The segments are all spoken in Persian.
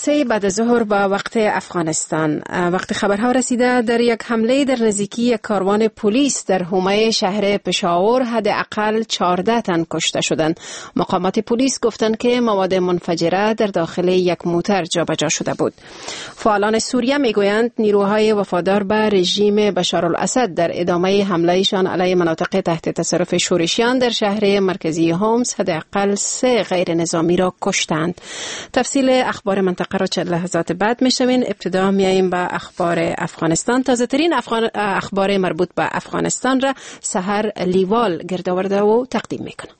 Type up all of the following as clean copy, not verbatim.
3 بعد ظهر به وقت افغانستان وقت خبرها رسیده در یک حمله در نزدیکی یک کاروان پلیس در حومه شهر پشاور حداقل 14 تن کشته شدند. مقامات پلیس گفتند که مواد منفجره در داخل یک موتر جابجا شده بود. فعالان سوریه میگویند نیروهای وفادار به رژیم بشارالاسد در ادامه حملهشان علیه مناطق تحت تصرف شورشیان در شهر مرکزی هومس حداقل 3 غیر نظامی را کشتند. تفصیل اخبار منطقه را چند لحظات بعد میشوین. ابتدا میاییم به اخبار افغانستان. تازه ترین اخبار مربوط به افغانستان را سحر لیوال گرد آورده و تقدیم میکنه.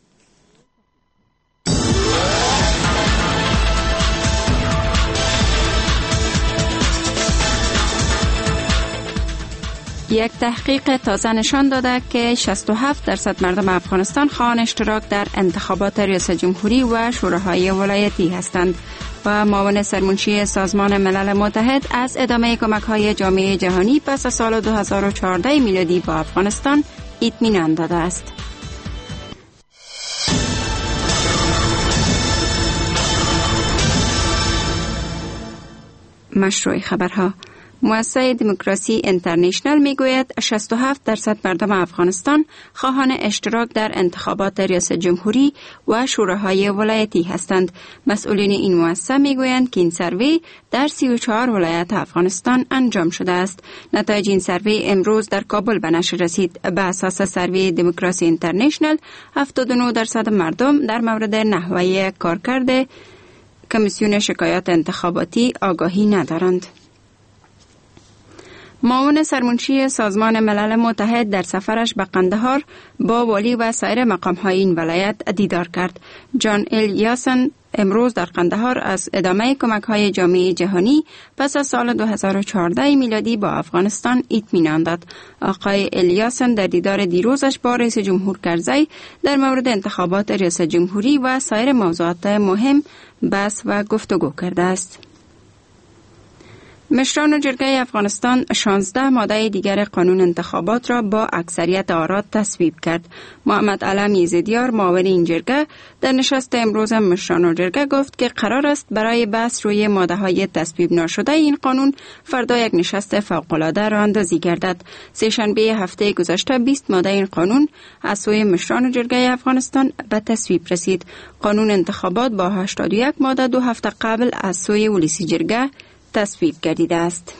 یک تحقیق تازه نشان داده که 67% مردم افغانستان خواهان اشتراک در انتخابات ریاست جمهوری و شوراهای ولایتی هستند و معاون سرمنشی سازمان ملل متحد از ادامه کمک‌های جامعه جهانی پس از سال 2014 میلادی با افغانستان اطمینان داده است. مشروع خبرها. مؤسسه دموکراسی اینترنشنال میگوید 67% مردم افغانستان خواهان اشتراک در انتخابات ریاست جمهوری و شوراهای ولایتی هستند. مسئولین این مؤسسه میگویند که این سروی در 34 ولایت افغانستان انجام شده است. نتایج این سروی امروز در کابل به نشر رسید. به اساس سروی دموکراسی اینترنشنال 79% مردم در مورد نحوه کارکرد کمیسیون شکایات انتخاباتی آگاهی ندارند. معاون سرمنشی سازمان ملل متحد در سفرش به قندهار با والی و سایر مقام‌های این ولایت دیدار کرد. جان الیاسن امروز در قندهار از ادامه کمک‌های جامعه جهانی پس از سال 2014 میلادی با افغانستان اطمینان داد. آقای الیاسن در دیدار دیروزش با رئیس جمهور کرزی در مورد انتخابات ریاست جمهوری و سایر موضوعات مهم بحث و گفتگو کرده است. مشران جرگه افغانستان 16 ماده دیگر قانون انتخابات را با اکثریت آرا تصویب کرد. محمد علم یزدیار معاون این جرگه در نشست امروز مشران جرگه گفت که قرار است برای بحث روی ماده های تصویب نشده این قانون فردا یک نشست فوق‌العاده راه اندازی گردد. سه‌شنبه هفته گذشته 20 ماده این قانون از سوی مشران جرگه افغانستان به تصویب رسید. قانون انتخابات با 81 ماده 2 هفته قبل از سوی ولسی جرگه تصویب گردیده است.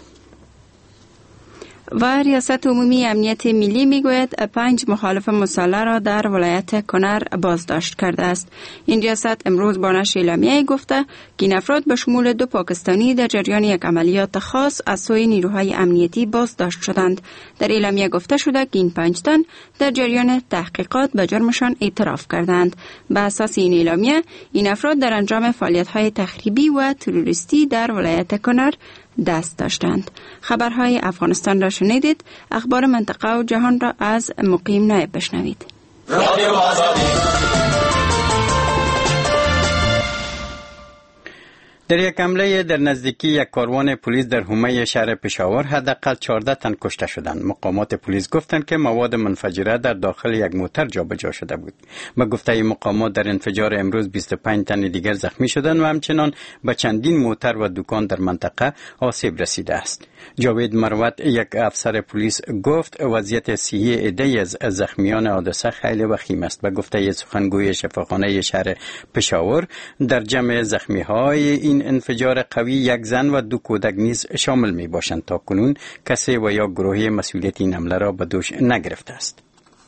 و ریاست عمومی امنیت ملی میگوید 5 مخالف مسلح را در ولایت کنر بازداشت کرده است. این ریاست امروز با نشر اعلامیه‌ای گفته که این افراد به شمول 2 پاکستانی در جریان یک عملیات خاص از سوی نیروهای امنیتی بازداشت شدند. در اعلامیه گفته شده که این 5 تن در جریان تحقیقات به جرمشان اعتراف کردند. به اساس این اعلامیه این افراد در انجام فعالیت‌های تخریبی و تروریستی در ولایت کنر دست داشتند. خبرهای افغانستان را شنیدید. اخبار منطقه و جهان را از مقیم نایب بشنوید. در یک حمله در نزدیکی یک کاروان پلیس در حومه شهر پشاور حداقل 14 تن کشته شدند. مقامات پلیس گفتند که مواد منفجره در داخل یک موتر جابجا شده بود. به گفته مقامات در انفجار امروز 25 تن دیگر زخمی شدند و همچنان به چندین موتر و دکان در منطقه آسیب رسیده است. جاوید مروت یک افسر پلیس گفت وضعیت صحی عده از زخمیان حادثه خیلی وخیم است. به گفته سخنگوی شفاخانه شهر پشاور در جمع زخمی‌های این انفجار قوی یک زن و 2 کودک نیز شامل می باشند. تا کنون کسی و یا گروهی مسئولیت این حمله را به دوش نگرفته است.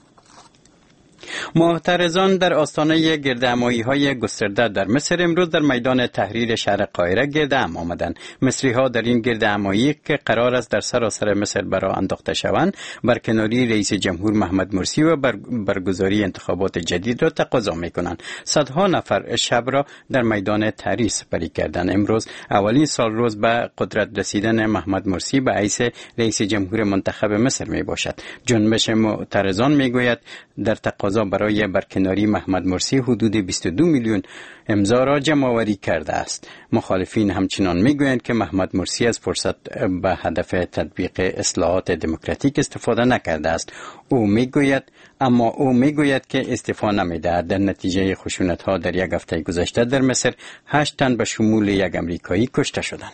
معترضان در آستانه گردهمایی‌های گسترده در مصر امروز در میدان تحریر شهر قاهره گردهم آمدند. مصری‌ها در این گردهمایی که قرار است در سراسر مصر برآ انداخته شوند برکناری رئیس جمهور محمد مرسی و برگزاری انتخابات جدید را تقاضا می‌کنند. صدها نفر شب را در میدان تحریر سپری کردند. امروز اولین سال روز به قدرت رسیدن محمد مرسی به حیث رئیس جمهور منتخب مصر میباشد. جنبش معترضان میگوید در تقاضا تقاضا برای برکناری محمد مرسی حدود 22 میلیون امضا را جمع آوری کرده است. مخالفین همچنان میگویند که محمد مرسی از فرصت به هدف تطبیق اصلاحات دموکراتیک استفاده نکرده است. او میگوید که استعفا نمی‌دهد. در نتیجه خشونت‌ها در یک هفته گذشته در مصر 8 تن به شمول یک امریکایی کشته شدند.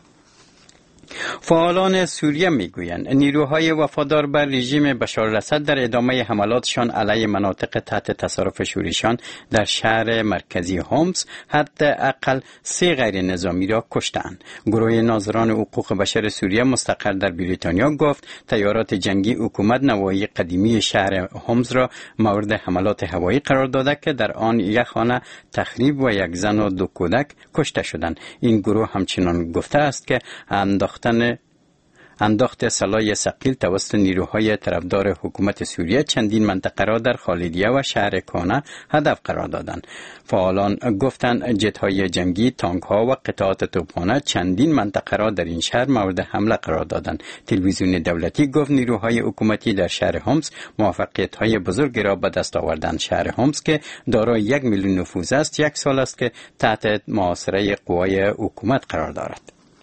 فعالان سوریه میگویند نیروهای وفادار بر رژیم بشار الاسد در ادامه حملاتشان علیه مناطق تحت تصرف شوریشان در شهر مرکزی هومس حداقل 3 غیر نظامی را کشتند. گروه ناظران حقوق بشر سوریه مستقر در بریتانیا گفت طیارات جنگی حکومت نواحی قدیمی شهر هومس را مورد حملات هوایی قرار داده که در آن یک خانه تخریب و یک زن و 2 کودک کشته شدند. این گروه همچنان گفته است که انداخت سلاح ثقیل توسط نیروهای طرفدار حکومت سوریه چندین منطقه را در خالدیه و شهر کانه هدف قرار دادند. فعالان گفتند جت‌های جنگی، تانک‌ها و قطعات توپخانه چندین منطقه را در این شهر مورد حمله قرار دادند. تلویزیون دولتی گفت نیروهای حکومتی در شهر هومس موفقیت‌های بزرگی را به دست آوردند. شهر هومس که دارای 1 میلیون نفوذ است، 1 سال است که تحت محاصره قوای حکومت قرار دارد.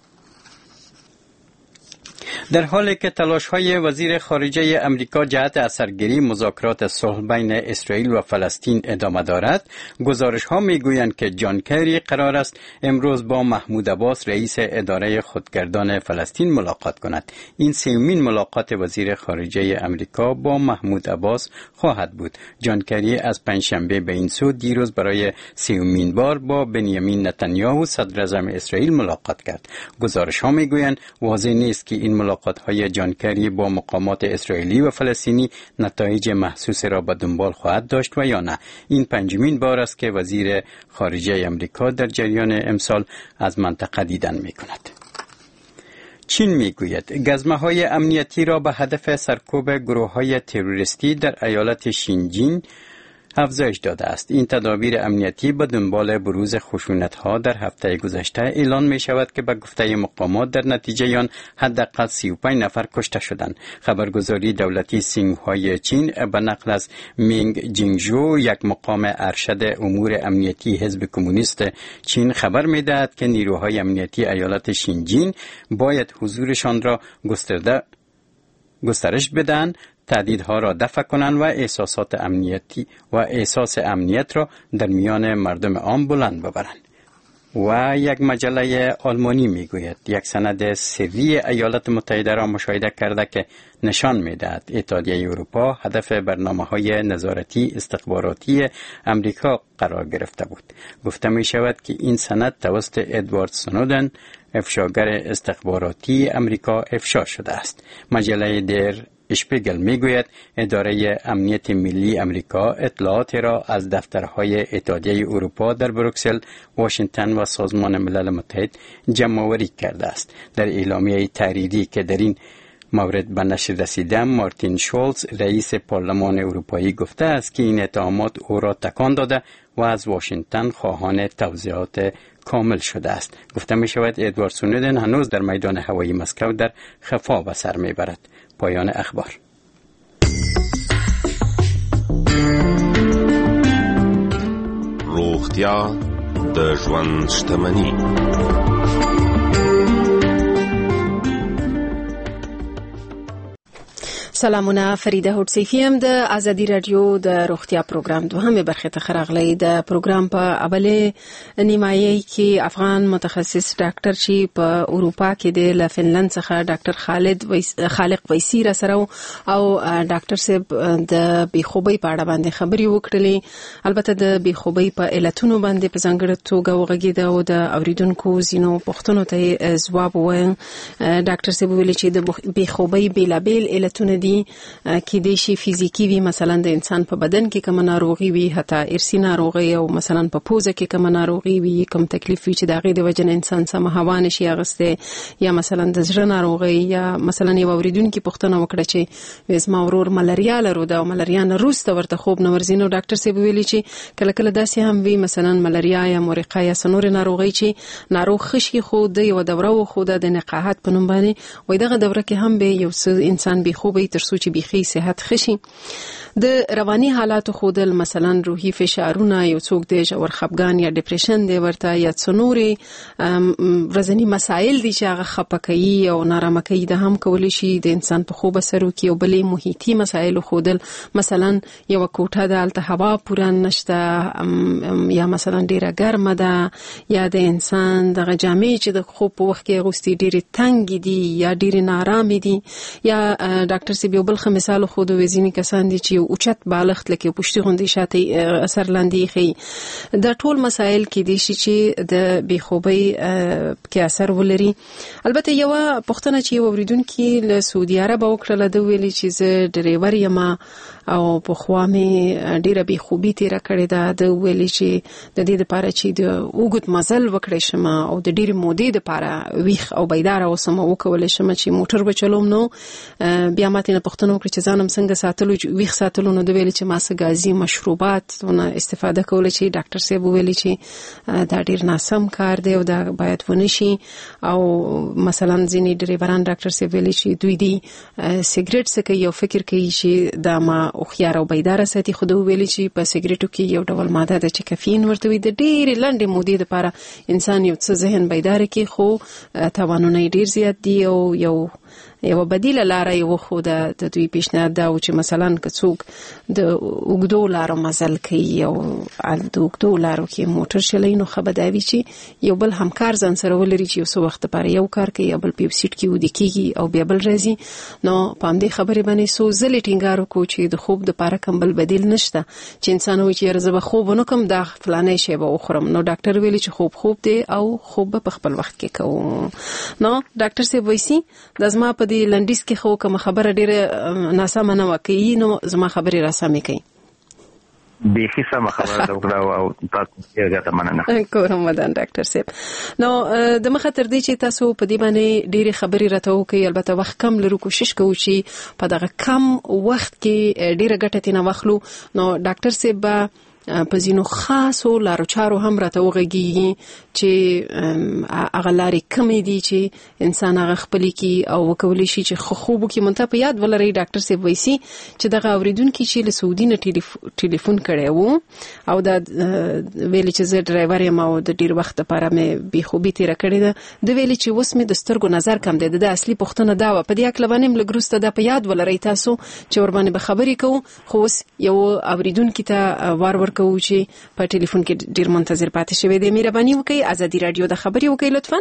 در حالی که تلاش‌های وزیر خارجه امریکا جهت اثرگیری مذاکرات صلح بین اسرائیل و فلسطین ادامه دارد، گزارش‌ها می‌گویند که جان کری قرار است امروز با محمود عباس رئیس اداره خودگردان فلسطین ملاقات کند. این 3مین ملاقات وزیر خارجه امریکا با محمود عباس خواهد بود. جان کری از پنجشنبه به این سو دیروز برای 3مین بار با بنیامین نتانیاهو صدر اعظم اسرائیل ملاقات کرد. گزارش‌ها می‌گویند واضح نیست که این ملاقات‌های جان کری با مقامات اسرائیلی و فلسطینی نتایج محسوس را به دنبال خواهد داشت و یا نه. این 5مین بار است که وزیر خارجه امریکا در جریان امسال از منطقه دیدن می‌کند. چین میگوید گزمه‌های امنیتی را به هدف سرکوب گروه‌های تروریستی در ایالت شینجین افزایش داده است. این تدابیر امنیتی به دنبال بروز خشونت‌ها در هفته گذشته اعلان می شود که به گفته مقامات در نتیجه آن حداقل 35 نفر کشته شدند. خبرگزاری دولتی سینگ‌های چین به نقل از مینگ جینگژو، یک مقام ارشد امور امنیتی حزب کمونیست چین، خبر می‌دهد که نیروهای امنیتی ایالت شینجین باید حضورشان را گسترش بدن، تهدیدها را دفع کنند و احساس امنیت را در میان مردم عام بلند ببرند. و یک مجله آلمانی میگوید یک سند سری ایالات متحده را مشاهده کرده که نشان میدهد اتحادیه اروپا هدف برنامه‌های نظارتی استخباراتی امریکا قرار گرفته بود. گفته می شود که این سند توسط ادوارد سنودن، افشاگر استخباراتی امریکا، افشا شده است. مجله در اشپیگل میگوید اداره امنیت ملی امریکا اطلاعات را از دفترهای اتحادیه اروپا در بروکسل، واشنگتن و سازمان ملل متحد جمع آوری کرده است. در اعلامیه تحریری که در این مورد به نشر رسیده، مارتین شولز رئیس پارلمان اروپایی گفته است که این اتهامات او را تکان داده و از واشنگتن خواهان توضیحات کامل شده است. گفته می شود ادوارد سنودن هنوز در میدان هوایی مسکو در خفا به سر می برد. پایان اخبار. روغتیا د ژوند شتمني. سلامونه، فریده هوډسیفی هم د ازادي رادیو د روغتیا پروګرام دوهمه برخه ته خراغلی. د پروګرام په اوله نیمایي کې افغان متخصص ډاکټر چې په اروپا کې د فنلند څخه ډاکټر خالق ویسی را سره او ډاکټر صاحب د بیخوبۍ په اړه باندې خبرې وکړلې. البته د بیخوبۍ په علتونو باندې په ځانګړې توګه وغږېده او د اوریدونکو ځینو پوښتنو ته ځواب وویل. ډاکټر صاحب ویلي چې د بیخوبۍ بیلابیل علتونه کې د شي فزیکی وي، مثلا د انسان په بدن کې کوم ناروغي وي، حتی ارثي ناروغي، او مثلا په پوزه کې کوم ناروغي وي، کوم تکلیف وي چې د هغې د وجه نه انسان سم هوا نشي اخیستی، یا مثلا د زړه ناروغي، یا مثلا یو اوریدونکي پوښتنه وکړه چې زما ورور ملاریا لرو دا او ملاریا نه وروسته ورته خوب نه ورځي. نو ډاکټر صاحب ویلي چې کله کله داسې هم وي، مثلا ملاریا یا مورقه یا نورې ناروغي چې ناروغ خشي خو د یو دوره وخوده د نقاحت په نوم باندې، وای دغه دوره کې هم به یو انسان بې خوبه تر څو چې بيخي صحت خشي. د رواني حالاتو خودل مثلا روحي فشارونه یو څوک د ژور خپګان یا ډیپریشن دی ورته یا څنوري ورځنی مسایل دي چې هغه خپکوي او نارامه کوي د هم کولی شي د انسان په خوب سره کې او بلې محیطي مسایل خودل مثلا یو کوټه د الته هوا پوره نشته یا مثلا ډیره ګرمه ده یا د انسان د جامې چې د خوب په وخت کې غوستي ډیره تنګ دي یا ډیره نارامه دي یا ډاکټر سی یو بل خمسال خود وزینی کسان دي چې اوچت بالغت لکه پښتي غوندي شاته اثر لاندې خي د ټول مسایل کې دي چې د بیخوبي کې اثر ولري. البته یو پښتنه چې اوریدونکو له سعودي عرب وکړه د ویلي چې زه ډرایور یم او په خوا مې ډیره بیخوبي تیر کړې ده د ویلي چې د دې لپاره چې د اوګد مزل وکړې شم او د ډیره مودې لپاره ویخ او بیدار اوسم او کولای شم چې موټر بچلوم نو بیا ماته نه پښتنو کړ چې ځانم څنګه ساتلو ویخ ساتلو نو د ویلي چې ما څه غازي مشروبات ونه استفاده کول چې ډاکټر صاحب ویلي چې دا ډیر ناسم کار دی او دا باید ونشي او مثلا ځینې ډرایوران ډاکټر صاحب ویلي چې دوی دی سیګریټ څخه یو فکر کوي چې دا ما او خيار او بیدار ساتي خو دوی ویلي چې په سیګریټو کې یو ډول ماده ده چې کافین ورته وي د ډیر لنډې مودې لپاره انسان یو څه ذهن بیدار کوي خو توانونه ډیر زیات دي او یو بدیله لار یو خو د دوی پیشنهاد دا او چې مثلا کڅوک د وګدو لارو مزل کوي او د وګدو لارو کې موټر شلای نو خبرداري چې یو بل همکار ځان سره ولري چې یو څو وخت لپاره یو کار کوي یا بل په سیټ کې ودی کیږي او بیا بل راځي نو پام دې خبرې باندې سو زل ټینګار کو چې د خوب د لپاره کوم بل بدیل نشته چې انسان وایي چې رزه خوب نه کوم دا فلانه شی به خورم نو ډاکټر ویلي چې خوب دی او خوب په خپل وخت کې کوو نو ډاکټر سی وایي د زما په دې لنډیس کې خو کوم خبره ډیره ناسمه نه وکړي نو زما خبرې راسمې کوي بیخي سم خبره وکړه او تاسو یې ګټه مننه کوم مدان ډاکټر صاحب نو د مخه تر دې چې تاسو په دې باندې ډیره خبرې راته وکړي البته وخت کم لرو کوشش کوو چې په دغه کم وخت کې ډیره ګټه تنه واخلو نو ډاکټر صاحب په ځینو خاصو لارو چارو هم راته وغږیږي چې هغه لارې کمې دي چې انسان هغه خپل کی او وکولای شي چې خوب کې مونته په یاد ولري ډاکټر صاحب وایي چې دغه اوریدونکو چې له سعودي نه ټلیفون کړي وو او دا ویلي چې زه ډرایور یم او د ډیر وخت لپاره مې بیخوبي تیر کړی ده د ویلي چې وس مې د سترګو نظر کم دی د اصلي پښتنه دا و په دې اکل باندې لګروسته د په یاد ولري تاسو چې ور باندې به خبرې کوو خو یو اوریدونکو ته وار کوو چې په ټلیفون کې ډیر منتظر پاتې شوی دی مهرباني وکړئ ازادي رادیو د خبري وکړئ لطفا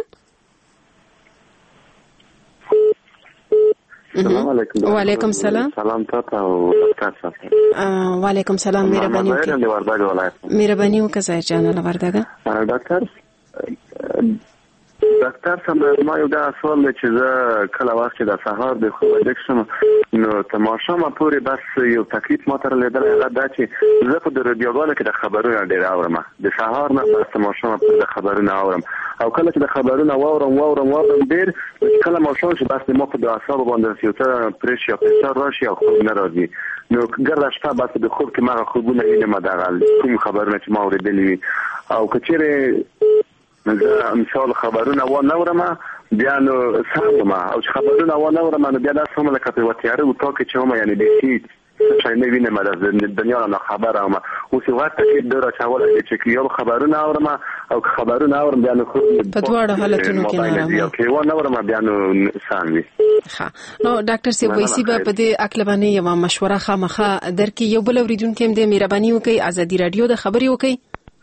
السلام علیکم وعلیکم السلام سلام تاسو او ډاکټر صاحب وعلیکم السلام مهرباني وکړئ مهرباني وکړئ جان وردګه ډاکټر صاحب ما یو دا سوال چې زه کله وخت د سهار د خوب ډکشم نو تماشا ما پورې بس یو تکلیف ما تر لیدل هغه دا چې زه په د رادیوګانو کې د خبرونو ډیر اورم د سهار نه بس تماشا ما د خبرونو اورم او کله چې د خبرونو واورم ډیر کله ما شو چې بس ما په د اعصاب باندې یو څه پریشر فشار راشي او خوب نه راځي نو ګرځا شپه بس د خوب کې ما خوبونه وینم دا کوم خبرونه چې ما اوریدلې او کچېره مثال خبرونه و نورم بیا نو سم ما او خبرونه و نورم نو بیا د سم له کته وتیاره او تا کې چې ما یعنی د هیڅ شي نه وینم د دنیا نه خبره ما او څه وخت کې ډېر چاوله چې یو خبرونه اورم او خبرونه اورم بیا نو په دواړو حالتونو کې نه راځي او کې و نورم بیا نو سم وي ها نو ډاکټر سی وایي په دې اکل باندې یو مشوره خامخه درکې یو بل اوریدونکو هم د مهرباني وکړي ازادي رادیو د خبري وکړي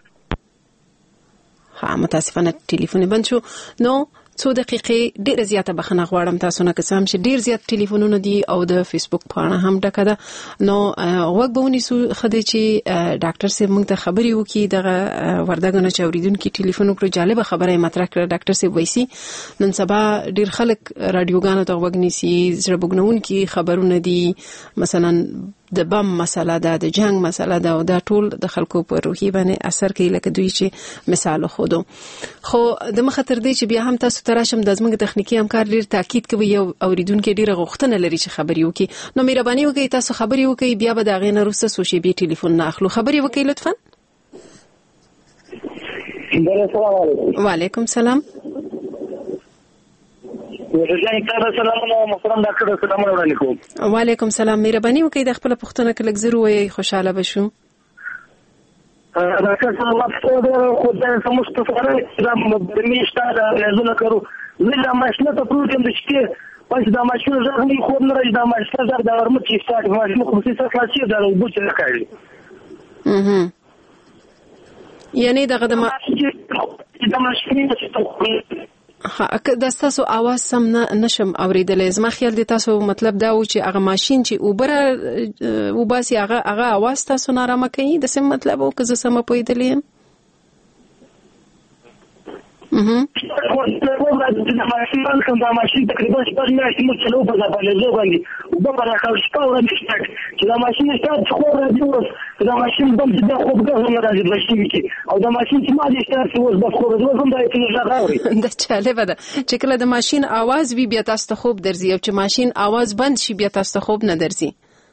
متاسفانه ټلیفون بند شو نو څو دقیقې ډیر زیاته بخنه غواړم تاسو نه قسم چې ډیر زیات ټلیفونونه دي او د فیسبوک پاڼه هم ډکه ده نو وګ بونی سو خدای چې ډاکټر صاحب موږ ته خبري وکي دغه وردګنه چوریدونکو ټلیفون وکړو جالب خبره مطرح کړ ډاکټر صاحب وایي نن سبا ډیر خلک رادیوګانو ته وګنيسي زړه بګنونکي خبرونه دي مثلا د بم مسله ده د جنگ مسله ده او دا ټول د خلکو په روحي باندې اثر کوي لکه دوی چې مثال خودو خو د مخاطر دی چې بیا هم تاسو تراشم د زموږ تخنیکی همکار ډیر تاکید کوي او اوریدونکو ډیر غوښتنه لري چې خبري وکي نو مهرباني وکړئ تاسو خبري وکړئ بیا به دا غینه روسه سوشي بي ټلیفون نه اخلو خبري وکړئ لطفا السلام علیکم وعلیکم السلام محترم ډاکټر سلام علیکم. وعلیکم سلام. مهرباني وکړئ د خپل پوښتنه کله زر وایي خوشاله بشو. ډاکټر صاحب خو دا سموږ ته سره د میشته د لزونه کړو زه د ماشینه ته پروتم د شته پس د ماشینه ځغلي خو نه راځي د ماشینه ځغ د ورمت چې سټارټ ماشینه خو څه خلاصي د بوچ نه کوي. یعنی دغه د ماشینه دا تاسو आवाज سم نشم اوریدلې. زما خیال دی تاسو مطلب دا و چې هغه ماشين چې اوبره وباسي هغه आवाज تاسو نارامه کوي د سم مطلب او که زه سم پوهیدلې یم. د ماشین تقریبا شپږ میاشتې مو چلو په ځپلېزو باندې اوبه به راکول شپه ورځ شته چې د ماشین سټارټ خو راځي اوس د ماشین بم چې د خوبګاه هم راځي بشي کې او د ماشین چې ما دې سټارټ اوس بس خو روز هم دا یې څنګه غاوري دا چاله ده چې کله د ماشین आवाज وی بیا تاسو ته خوب درځي او چې ماشین आवाज بند شي بیا تاسو ته خوب نه درځي.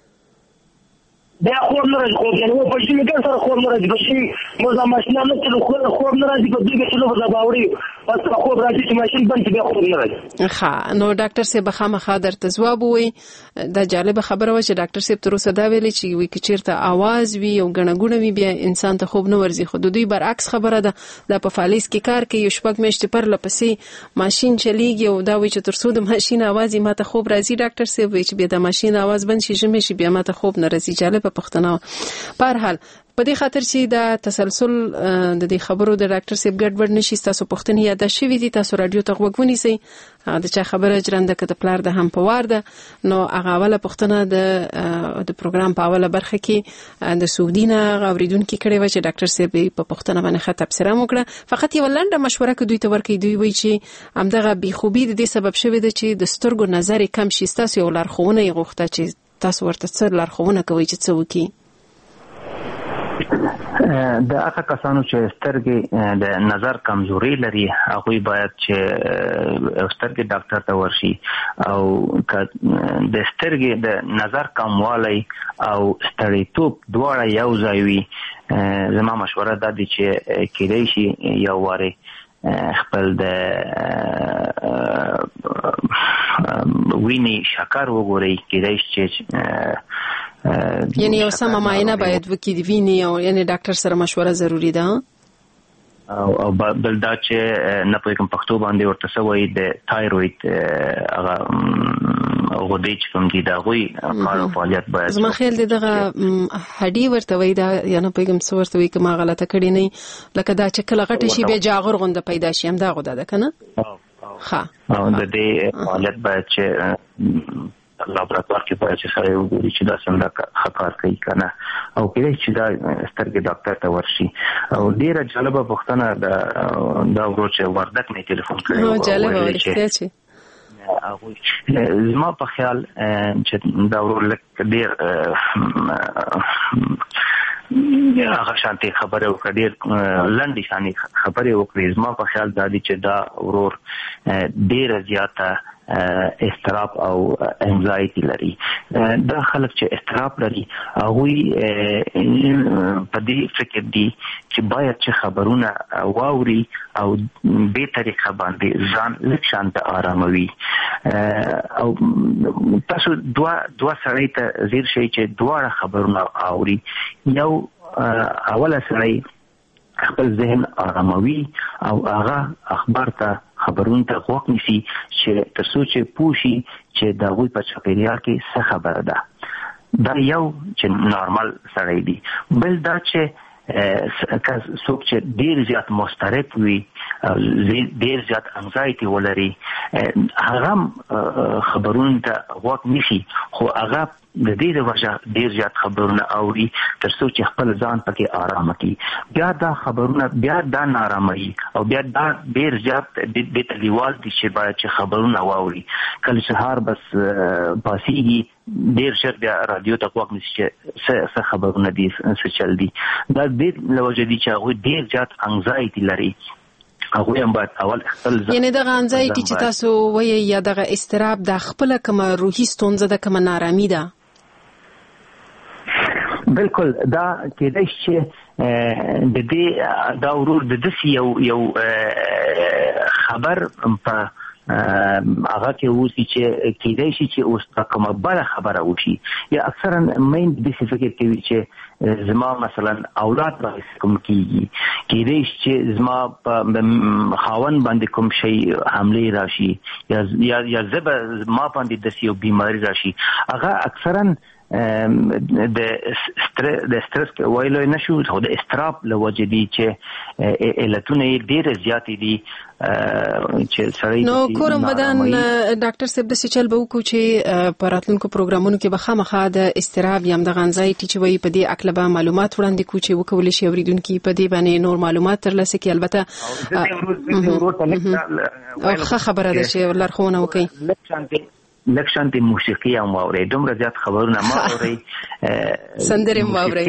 دا خور نه راځي خو یعنی و په شي کې سره خور نه راځي بشي مو د ماشین نه چې خور نه راځي په دې کې څلو په باوري پس خو راځي چې ماشین بند بیا خور نه راځي. ښه نو ډاکټر صاحب خامخا درته ځواب وي. دا جالب خبره و چې ډاکټر صاحب تر اوسه دا ویلي چې وی کې چیرته आवाज وي او غنغونه وي بیا انسان ته خوب نه ورځي. خو د دوی برعکس خبره ده. دا په فالیس کې کار کوي شپږ میاشتې پر لپسې ماشین چلیږي او دا وی چې تر څو د ماشین आवाज ماته خوب راځي ډاکټر صاحب وی چې بیا د ماشین आवाज بند شي جمع شي بیا ماته خوب نه راځي. جالب پښتنه په هر حال په دې خاطر چې دا تسلسل د دې خبرو د ډاکټر صاحب ګډوډ نشي تاسو پښتني یاد شوي دي تاسو رادیو ته وګونی سي د چا خبره جرنده کده پلار د هم په وار ده نو هغه اوله پښتنه د پروګرام په اوله برخه کې د سعودینا غوریدونکو کړي و چې ډاکټر صاحب په پښتنه باندې خط تبصره وکړه. فقط یو لنډه مشوره کوي دوی ته ورکړي. دوی وایي چې همدغه بی خوبي د دې سبب شوی دی چې د سترګو نظر کم شي. تاسو یو لارښوونه یې غوښته چې تاسو ورته څه لارښوونه کوي چې څه وکړي. د هغه کسانو چې سترګې د نظر کمزوري لري هغه باید چې سترګې ډاکټر ته ورشي او د سترګې د نظر کموالی او ستړیتوب دواړه یو ځای وي. زما مشوره دا دی چې کېدای شي یو واره خپل د وینې شکر وګورئ. کېدای شي یعنی یو سم معاینه باید وکړي د وینې او یعنی ډاکټر سره مشوره ضروری ده. او بل دا چې نه پوهیږم پښتو باندې ورته سوی د تایروید هغه غدې چې کوم دي دا غوي کار فعالیت باید. زما خیال دی دغه هډي ورته وای دا یا نه پوهیږم څه ورته وای کومه غلطه کړی نه لکه دا چې کله غټه شي به جاغور غونډه پیدا شي هم دا غوډه ده کنه. ها او د دې فعالیت باید چې لابراتوار کې باید چې سره وګوري چې دا څنګه کار کوي کنه او کله چې دا سترګې ډاکټر ته ورشي. او ډیره جالبه پوښتنه دا ورو چې وردک نه ټلیفون کړی او جالبه ورسته چې زما په خیال چې دا ورو لک ډیر هغه شانتي خبره وکړه ډیر لنډی شانې خبره وکړې. زما په خیال دا دی چې دا ورور ډیر زیاته استراب او انزایټي لري. دا خلک چې استراب لري هغه په دې فکر دي چې باید چې خبرونه واوري او به طریقه باندې ځان لږ شانت آراموي. او تاسو دوا سړی ته زیر شي چې دواړه خبرونه اوري. یو اوله سړی خپل ذهن آراموي او هغه اخبار ته خبرونه ته غوږ نیسي چې ترڅو چې پوښي چې دا غوي په چاپیریال کې څه خبره ده. دا یو چې نارمل سړی دی. بل دا چې څوک چې ډیر زیات مسترب وي ډیر زیات انزایټي ولري هغه خبرونه ته غوږ نیسي خو هغه د دې وجه ډیر زیات خبرونه اوري ترڅو چې خپل ځان پکې آرام کړي. بیا دا خبرونه بیا دا نارامي او بیا دا ډیر زیات د تلیوال دي چې باید چې خبرونه واوري. کله سهار بس پاسيږي ډیر ژر بیا رادیو ته غوږ نیسي چې څه خبرونه دي څه چل دي. دا ډیر لوجه دي چې هغه ډیر زیات انزایټي لري. هغه هم باید اول خپل یعنی دغه انزایټي چې تاسو وایي یا دغه استراب د خپل کوم روحي ستونزه د کوم نارامي ده. بالکل دا کېدای شي د دې دا ورور د دې یو خبر په هغه کې اوسې چې کېدای شي چې اوس کومه بل خبره وشي یا اکثرا مین د فکر کوي چې زما مثلا اولاد به کوم کېدای شي چې زما په خاون باندې کوم شي حمله راشي یا زب ما باندې د یو بیماری راشي هغه اکثرا د سترس وایلو نشو او د استراب لوجه دي چې علتونه ډېر زیات دي چې سړی نو کورم بدن ډاکټر صاحب د سچل به وکړو چې په راتلونکو پروګرامونو کې به خامخا د استراب یم د غنځایټي چې وایي په دې اکلبه معلومات وړاندې کو چې وکول شي اوریدونکو په دې باندې نور معلومات ترلاسه کړي البته خبره ده چې لارښوونه وکړي لکشانتی موسیقي هم واوري دومره زیات خبرونه ما واوري سندرې هم واوري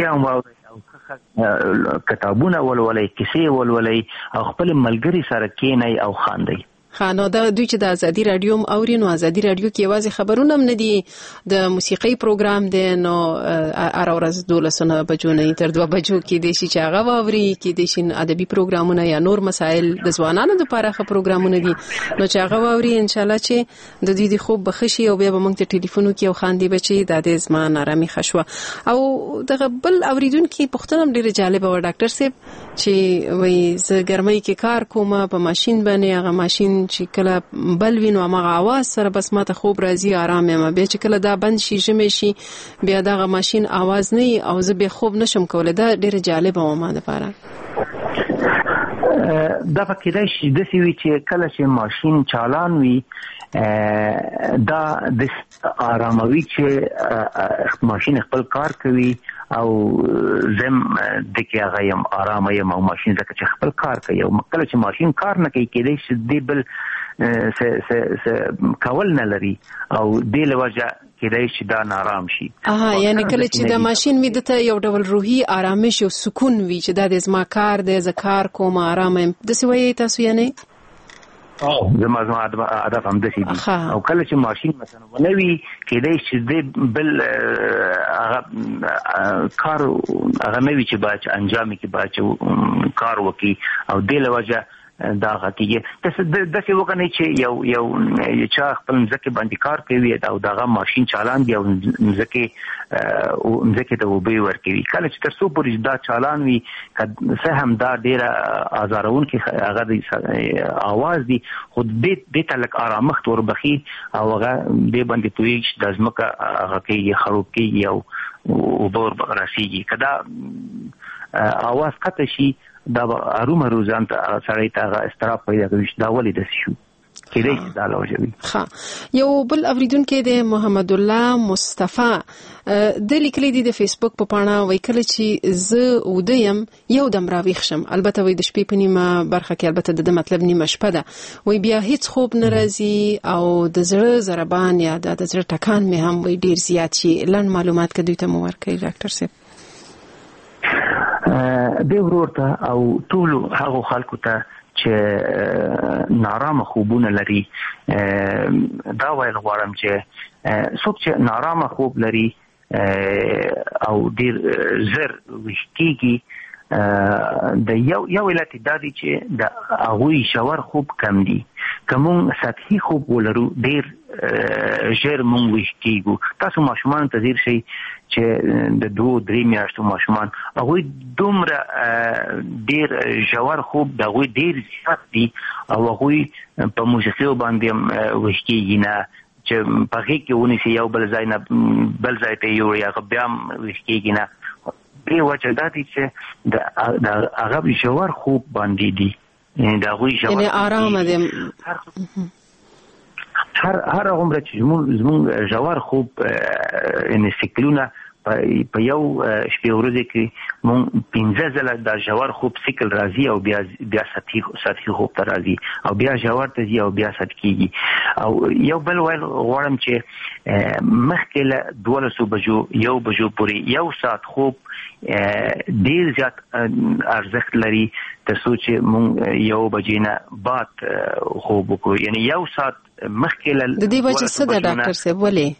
کتابونه ولولي کیسې ولولي او خپل ملګری سره کینای او خاندي نو دا دوی چې د ازادي رادیو اوري نو ازادي رادیو کې یوازې خبرونه هم نه دي د موسیقي پروګرام دی نو ار ورځ 12 بجو نه تر 2 بجو کې د شي چې هغه واوري کې د شي ادبي پروګرامونه یا نور مسایل د ځوانانو لپاره خه پروګرامونه دي نو چې هغه واوري ان شاء الله چې د دې خوب بخښي او بیا به موږ ته ټلیفون کې او خاندي بچي د دې زما نارامي خشوه او دغه بل اوریدونکو پښتنه ډیره جالبه و ډاکټر صاحب چې وای ز ګرمۍ کې کار کوم په ماشين باندې هغه ماشين چې کله بل وینو هغه आवाज سره بس ماته خوب راځي آرام یم بیا چې کله دا بند شي جمع شي بیا دغه ماشين आवाज نه او زه به خوب نشم کولای دا ډیره جالبه و ما لپاره دا پکې شي د سوي چې کله چې ماشين چالان وي دا د آراموي چې ماشين خپل کار کوي او زم د کې هغه يم آرام یم او ماشين ځکه چې خپل کار کوي او کله چې ماشين کار نه کوي کېدای شي دی بل کول نه لري او د لوجه کېدای شي دا نارام شي یعنی کله چې د ماشين وي دته یو ډول روحي آرامش او سکون وي چې د زما کار د ذکر کوم آرام د سوي تاسو یعنی زما هدف هم دسی دي او کله چې ماشين مثلا ونوي کېدای شي د بل کار هغه نوي چې باید انجام کې باید کار وکي او د لوجه دا حقیقت د څه وکنه چې یو چا خپل ځکه باندې کار کوي او داغه ماشين چالان دی او ځکه ته وبي ورکوي کله چې تر څو پورې دا چالان وي که هم دا ډیره آزارون کې هغه د आवाज دی خود دې تلک آرامښت وربخي او هغه دې باندې تویش د ځمکه هغه کې خراب کیږي او بور راسیږي کدا आवाज قطع شي دا ارومه روزان ته سړی ته استراپ پیدا کوي دا ولې د شو کېدای دا لوجوي یو بل اوریدونکو د محمد الله مصطفی د لیکلي د فیسبوک په پاڼه وای کله چې زه ودیم یو دم راویښ شم البته وای د شپې په نیمه برخه کې البته د مطلب نیمه شپه ده وای بیا هیڅ خوب نه راځي او د زړه ضربان یا د زړه ټکان مې هم وای ډیر زیات شي لن معلومات کدی ته مو ورکړي ډاکټر صاحب د ورورته او ټول هغه خلکو ته چې نارامه خوبونه لري دا ویل غواړم چې څوک چې نارامه خوب لري او ډیر زر وشکیږي د یو علت دا دی چې د هغوی شاور خوب کم دي کوم سطحي خوب ولرو ډیر ژر مونږ وشکیږو تاسو ماشومان ته ځیر شي چې د 2-3 میاشتو ماشومان هغوی دومره ډیر ژور خوب د هغوی ډیر زیات دي او هغوی په موسیقي باندې وشکیږي نه چې په هغې کې ونیسي یو بل ځای نه بل ځای ته یوړي هغه بیا هم وشکیږي نه دې وجه دا دی چې د هغه ژور خوب باندې دي د هغوی ژور یعنې ارامه دی هر عمره چې زمونږ ژور خوب یعنې سیکلونه په یو شپې ورځې کې مونږ 15 ځله د ژور خوب سیکل راځي او بیا سطحي خوب ته راځي او بیا ژور ته ځي او بیا سطح کېږي او یو بل ویل غواړم چې مخکې له 12 بجو 1 بجو پورې یو ساعت خوب ډیر زیات ارزښت لري تر څو چې مونږ 1 بجې نه بعد خوب وکړو یعنی یو ساعت مخکې له د دې وجه څه ده ډاکټر صاحب ولې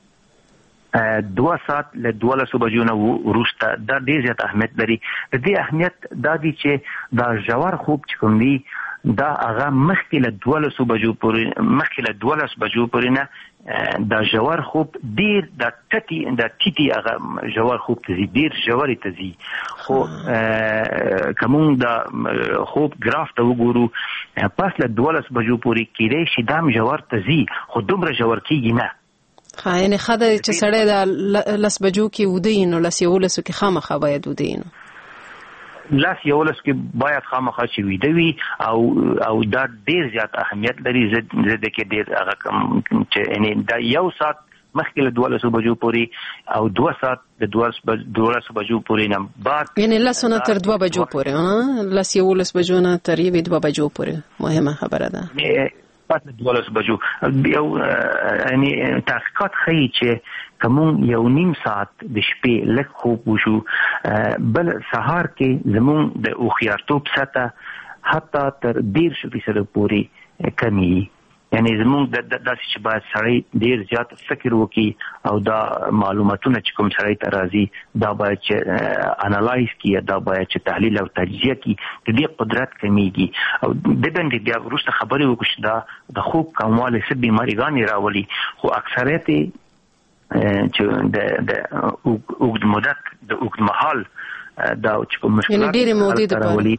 2 ساعت له 12 بجو نه وروسته دا ډیر زیات اهمیت لري د دې اهمیت دا دی چې دا ژور خوب چې کوم دی دا هغه مخکې له 12 بجو پورې نه دا ژور خوب ډیر د ټیټي هغه ژور خوب ته ځي، ډیر ژورې ته ځي. خو کوم دا خوب ګراف ته وګورو پس له 12 بجو پورې کېدای شي دا ژور ته ځي، خو دومره ژور کېږي نه. یعنی خدای چې سړی د 10 بجو کې ودی نو 11 کې خامخا باید ودی نو 11 کې باید خامخا چې ویده وي او دا ډیر زیات اهمیت لري. زه د کې ډیر هغه چې یعنی دا یو سات مخکې له 12 بجو پورې او 2 سات د 12 بجو پورې نه بعد، یعنی لسونه تر 2 بجو پورې، 11 بجو نه تر 2 بجو پورې مهمه خبره ده. پس 12 بجو یو یعنی تحقیقات ښیي چې کوم یو نیم ساعت د شپې لږ خوب وشو بل سهار کې زمون د هوښیارتوب سطح حتی تر 10% پورې کمی. یعنی زمون د داسې چې باید سړی ډیر زیات فکر وکړي او دا معلوماتونه چې کوم سړی ته راځي دا باید چې انالایز کړي، دا باید چې تحلیل او تجزیه کړي، د دې قدرت کمیږي. او د باندې بیا وروسته خبرې وکړو چې دا د خوب کموالی څه بیماریګانې راولي، خو اکثریت چې د اوږد مدت د اوږد مهال دا چې کوم مشکلات ډېرې مودې راولي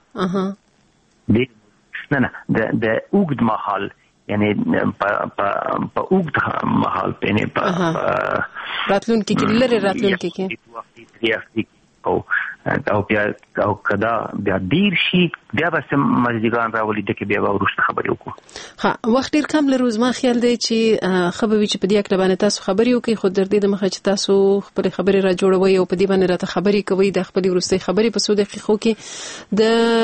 نه د اوږد مهال، یعنی په اوږد مهال په راتلونکي کې لري راتلونکي کې او بیا کدا بیا ډیر شي بیا به سم مریضان راولي د کې بیا ورسته خبرې وکړو. ها وخت ډیر کم لري، زما خیال دی چې خبرې چې په دې اړه باندې تاسو خبرې وکړئ، خو در دې د مخه چې تاسو خپل خبرې را جوړوي او په دې باندې راته خبرې کوي د خپل ورستي خبرې په 2 دقیقو کې د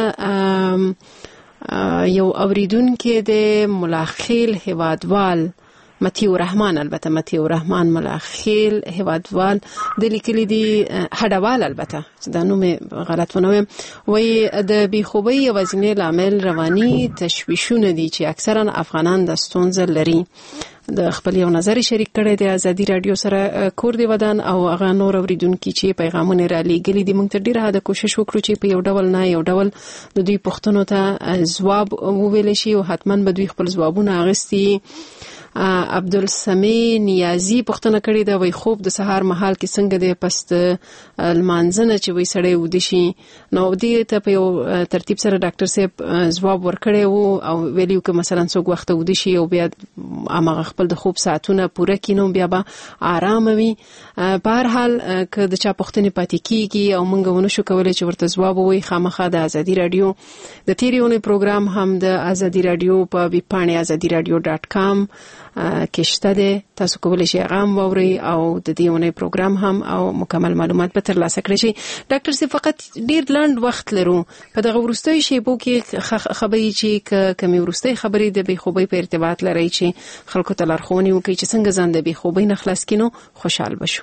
یو اوریدونکو د ملاخیل هوادوال متیو رحمان، البته متیو رحمان ملاخیل هوادوال د لیکلي دي هډوال، البته دا نوم غلط ونوم، وای د بیخوبي یوازینی لامل رواني تشویشونه دي چې اکثرا افغانان د ستونزه لري. د خپل یو نظر شریک کړی د ازادي رادیو سره کور دی ودان او هغه نور اوریدونکو چې پیغامونه را لېږلي دي. موږ تر ډیره حد کوشش وکړو چې په یو ډول نه یو ډول د دوی پوښتنو ته ځواب وویل شي او حتما به دوی خپل ځوابونه اغستي. عبدالسمی نیازی پوښتنه کړې ده، وای خوب د سهار مهال کې څنګه دی پس المانځنه چې وای سړی ودی شي؟ نو دې ته په یو ترتیب سره ډاکټر صاحب ځواب ورکړی وو او ویلیو کې مثلا څوک وخت ودی شي او بیا هغه خپل د خوب ساعتونه پوره کینو بیا به آرام وي. په هر حال که د چا پوښتنې پاتې کیږي او موږ ونه شو کولای چې ورته ځواب ووایي، خامخا د ازادي رادیو د تیرې اونۍ پروګرام هم د ازادي رادیو په ویبپاڼې azadiradio.com کې شته ده، تاسو کولی شئ هغه هم واورئ او د دې اونۍ پروګرام هم او مکمل معلومات به ترلاسه کړئ. ډاکټر صاحب فقط ډیر لنډ وخت لرو، په دغه وروستیو شیبو کې خبرې چې کمی وروستۍ خبرې د بیخوبۍ په ارتباط لري چې خلکو ته لارښوونې وکړي چې څنګه ځان د بیخوبۍ نه خلاص کینو خوشحال بشو.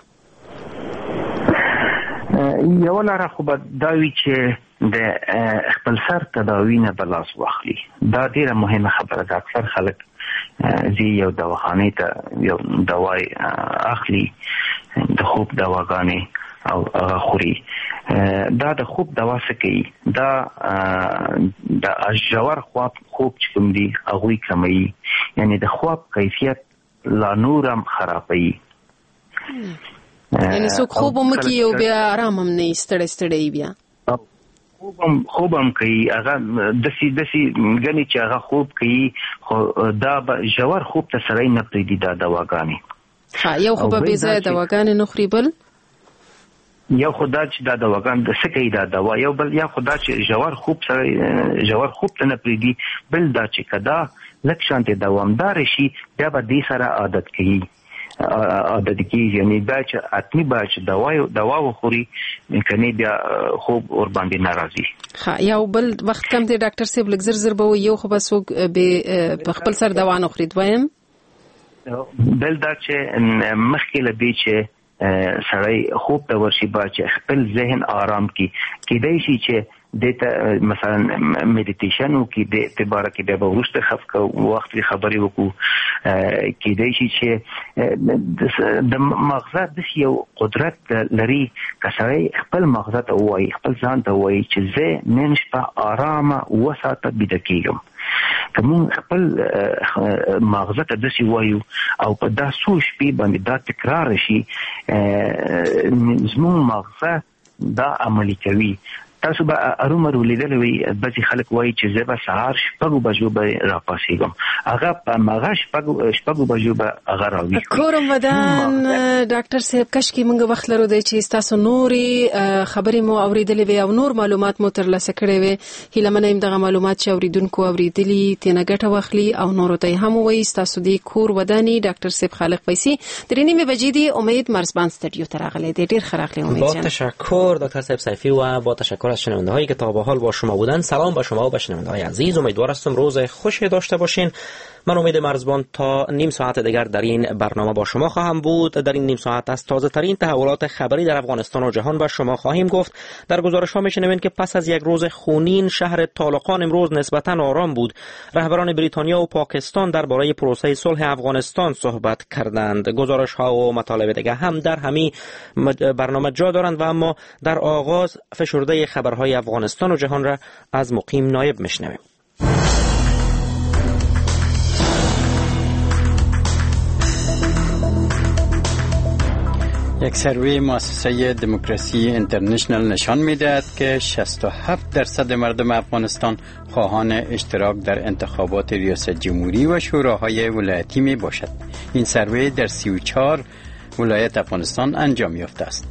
یو لاره خو به دا وي چې د خپل سر تداوی نه بلاس واخلي. دا ډیره مهمه خبره ده. اکثر خلک یو دواخانه ته یو دواي اخلي، د خوب دواګانې او هغه خوري. دا د خوب دوا څه کوي؟ دا د ژور خوب چې کوم دي هغه کموي، یعنی د خوب کیفیت لا نورم خرابوي. یعنی څوک خوب هم کوي او بیا آرام هم نه ستړی بیا خوبم کوي، هغه دسی غني چې هغه خوب کوي، خو دا ژور خوب ته سره نه پریدي دا دواګانې. یو خو به ځای دواګانې نه خوري، بل یو خدا چې دا دواګان د سکه دا دوا، یو بل یا خدا چې ژور خوب ته نه پریدي، بل دا چې کدا لک شانته دوامدار شي بیا به دې سره عادت کوي. یعنی دا چې اتمی باید چې دوا وخوري کني بیا خوب ور باندې ناراضي. یو بل وخت کم دی ډاکټر صاحب لږ زر به یو خو بس به خپل سر دوا نه خوري دویم بل دا چې مخکې لدی چې سړی خوب ته ورشي با چې خپل ذهن آرام کی کېدای شي چې دته مثلا میډیټیشن وکي د اعتبار کې د ورسته خفقه وخت خبرې وکړو، کېدای شي چې د مغز د یو قدرت لري کسای خپل مغز ته وایي، خپل ځان ته وایي چې زه نن شپه آرامه وساته بده کېږم. کوم خپل ماغزه ته د سی وایو او په داسو شپې باندې دا تکرار شي زموږ ماغزه دا عملي کوي. تاسو به ارومرو لیدلوي بعضي خلک وایي چې زه به سهار شپږ بجو به راپاسېږم، هغه په ماغه شپږ بجو به هغه راوي. کورم ودان ډاکټر صاحب کشکې موږ وخت لرو دی چې تاسو نوري خبرې مو اوریدلې وي او نور معلومات مو ترلاسه کړې وي. هیله منم دغه معلومات چې اوریدونکو اوریدلي تنه ګټه واخلي او نورو ته هم وایي. تاسو دی کور ودانی ډاکټر صاحب خالق ویسی درې نیمه بجې دی امید مرزبان استودیو ته راغلی دی. ډیر خراغلی امید با تشکر دکتر صاحب سیفی و با تشکر از شنونده هایی که تا به حال با شما بودن. سلام به شما و به شنونده های عزیز، امیدوار هستم روز خوشی داشته باشین. من امید مرزبان تا نیم ساعت دیگر در این برنامه با شما خواهم بود. در این نیم ساعت از تازه ترین تحولات خبری در افغانستان و جهان به شما خواهیم گفت. در گزارش ها میشنوید که پس از یک روز خونین شهر طالقان امروز نسبتا آرام بود. رهبران بریتانیا و پاکستان درباره پروسه صلح افغانستان صحبت کردند. گزارش ها و مطالب دیگر هم در همین برنامه جا دارند و اما در آغاز فشرده خبرهای افغانستان و جهان را از مقیم نایب میشنویم. یک سروی مؤسسه دموکراسی اینترنشنال نشان می‌دهد که 67% مردم افغانستان خواهان اشتراک در انتخابات ریاست جمهوری و شوراهای ولایتی می باشد. این سروی در 34 ولایت افغانستان انجام یافته است.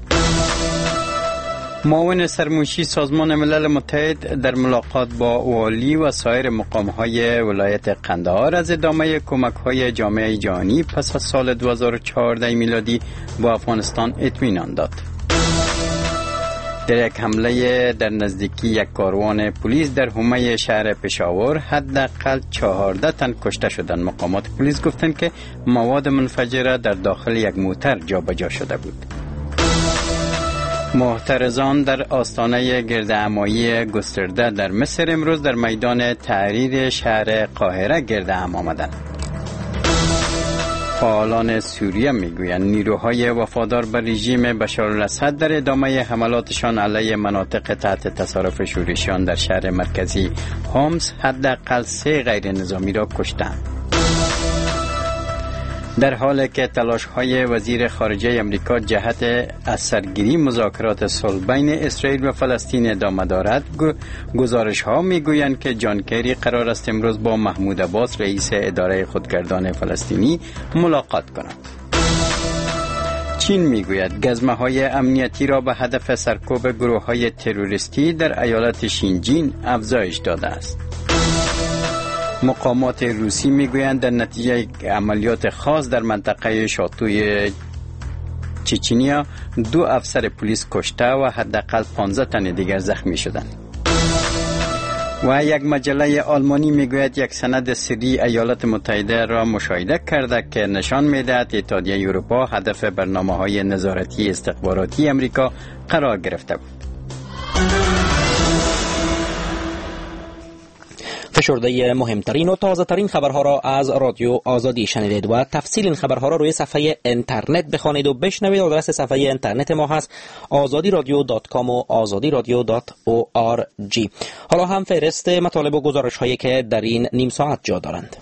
معاون سرموشی سازمان ملل متحد در ملاقات با والی و سایر مقام‌های ولایت قندهار از ادامه کمک‌های جامعه جهانی پس از سال 2014 میلادی با افغانستان اطمینان داد. در یک حمله در نزدیکی یک کاروان پلیس در حومه شهر پشاور حداقل 14 تن کشته شدند. مقامات پلیس گفتند که مواد منفجره در داخل یک موتر جابجا شده بود. معترضان در آستانه گردهمایی گسترده در مصر امروز در میدان تحریر شهر قاهره گردهم آمدند. فعالان سوریه میگویند نیروهای وفادار به رژیم بشار الاسد در ادامه حملاتشان علیه مناطق تحت تصرف شورشیان در شهر مرکزی هومس حداقل 3 غیر نظامی را کشتند. در حالی که تلاش‌های وزیر خارجه امریکا جهت از سرگیری مذاکرات صلح بین اسرائیل و فلسطین ادامه دارد، گزارش‌ها می‌گویند که جان کری قرار است امروز با محمود عباس رئیس اداره خودگردان فلسطینی ملاقات کند. چین میگوید گزمه‌های امنیتی را به هدف سرکوب گروه‌های تروریستی در ایالت شینجین افزایش داده است. مقامات روسی میگویند در نتیجه عملیات خاص در منطقه شاتوی چچنیا 2 افسر پلیس کشته و حداقل 15 تن دیگر زخمی شدند. و یک مجله آلمانی میگوید یک سند سری ایالات متحده را مشاهده کرده که نشان میدهد اتحادیه اروپا هدف برنامه‌های نظارتی استخباراتی امریکا قرار گرفته بود. فشرده مهمترین و تازه ترین خبرها را از رادیو آزادی شنیدید و تفصیل این خبرها را روی صفحه اینترنت بخوانید و بشنوید. آدرس صفحه اینترنت ما هست azadiradyo.com و azadiradyo.org. حالا هم فهرست مطالب و گزارش هایی که در این نیم ساعت جا دارند.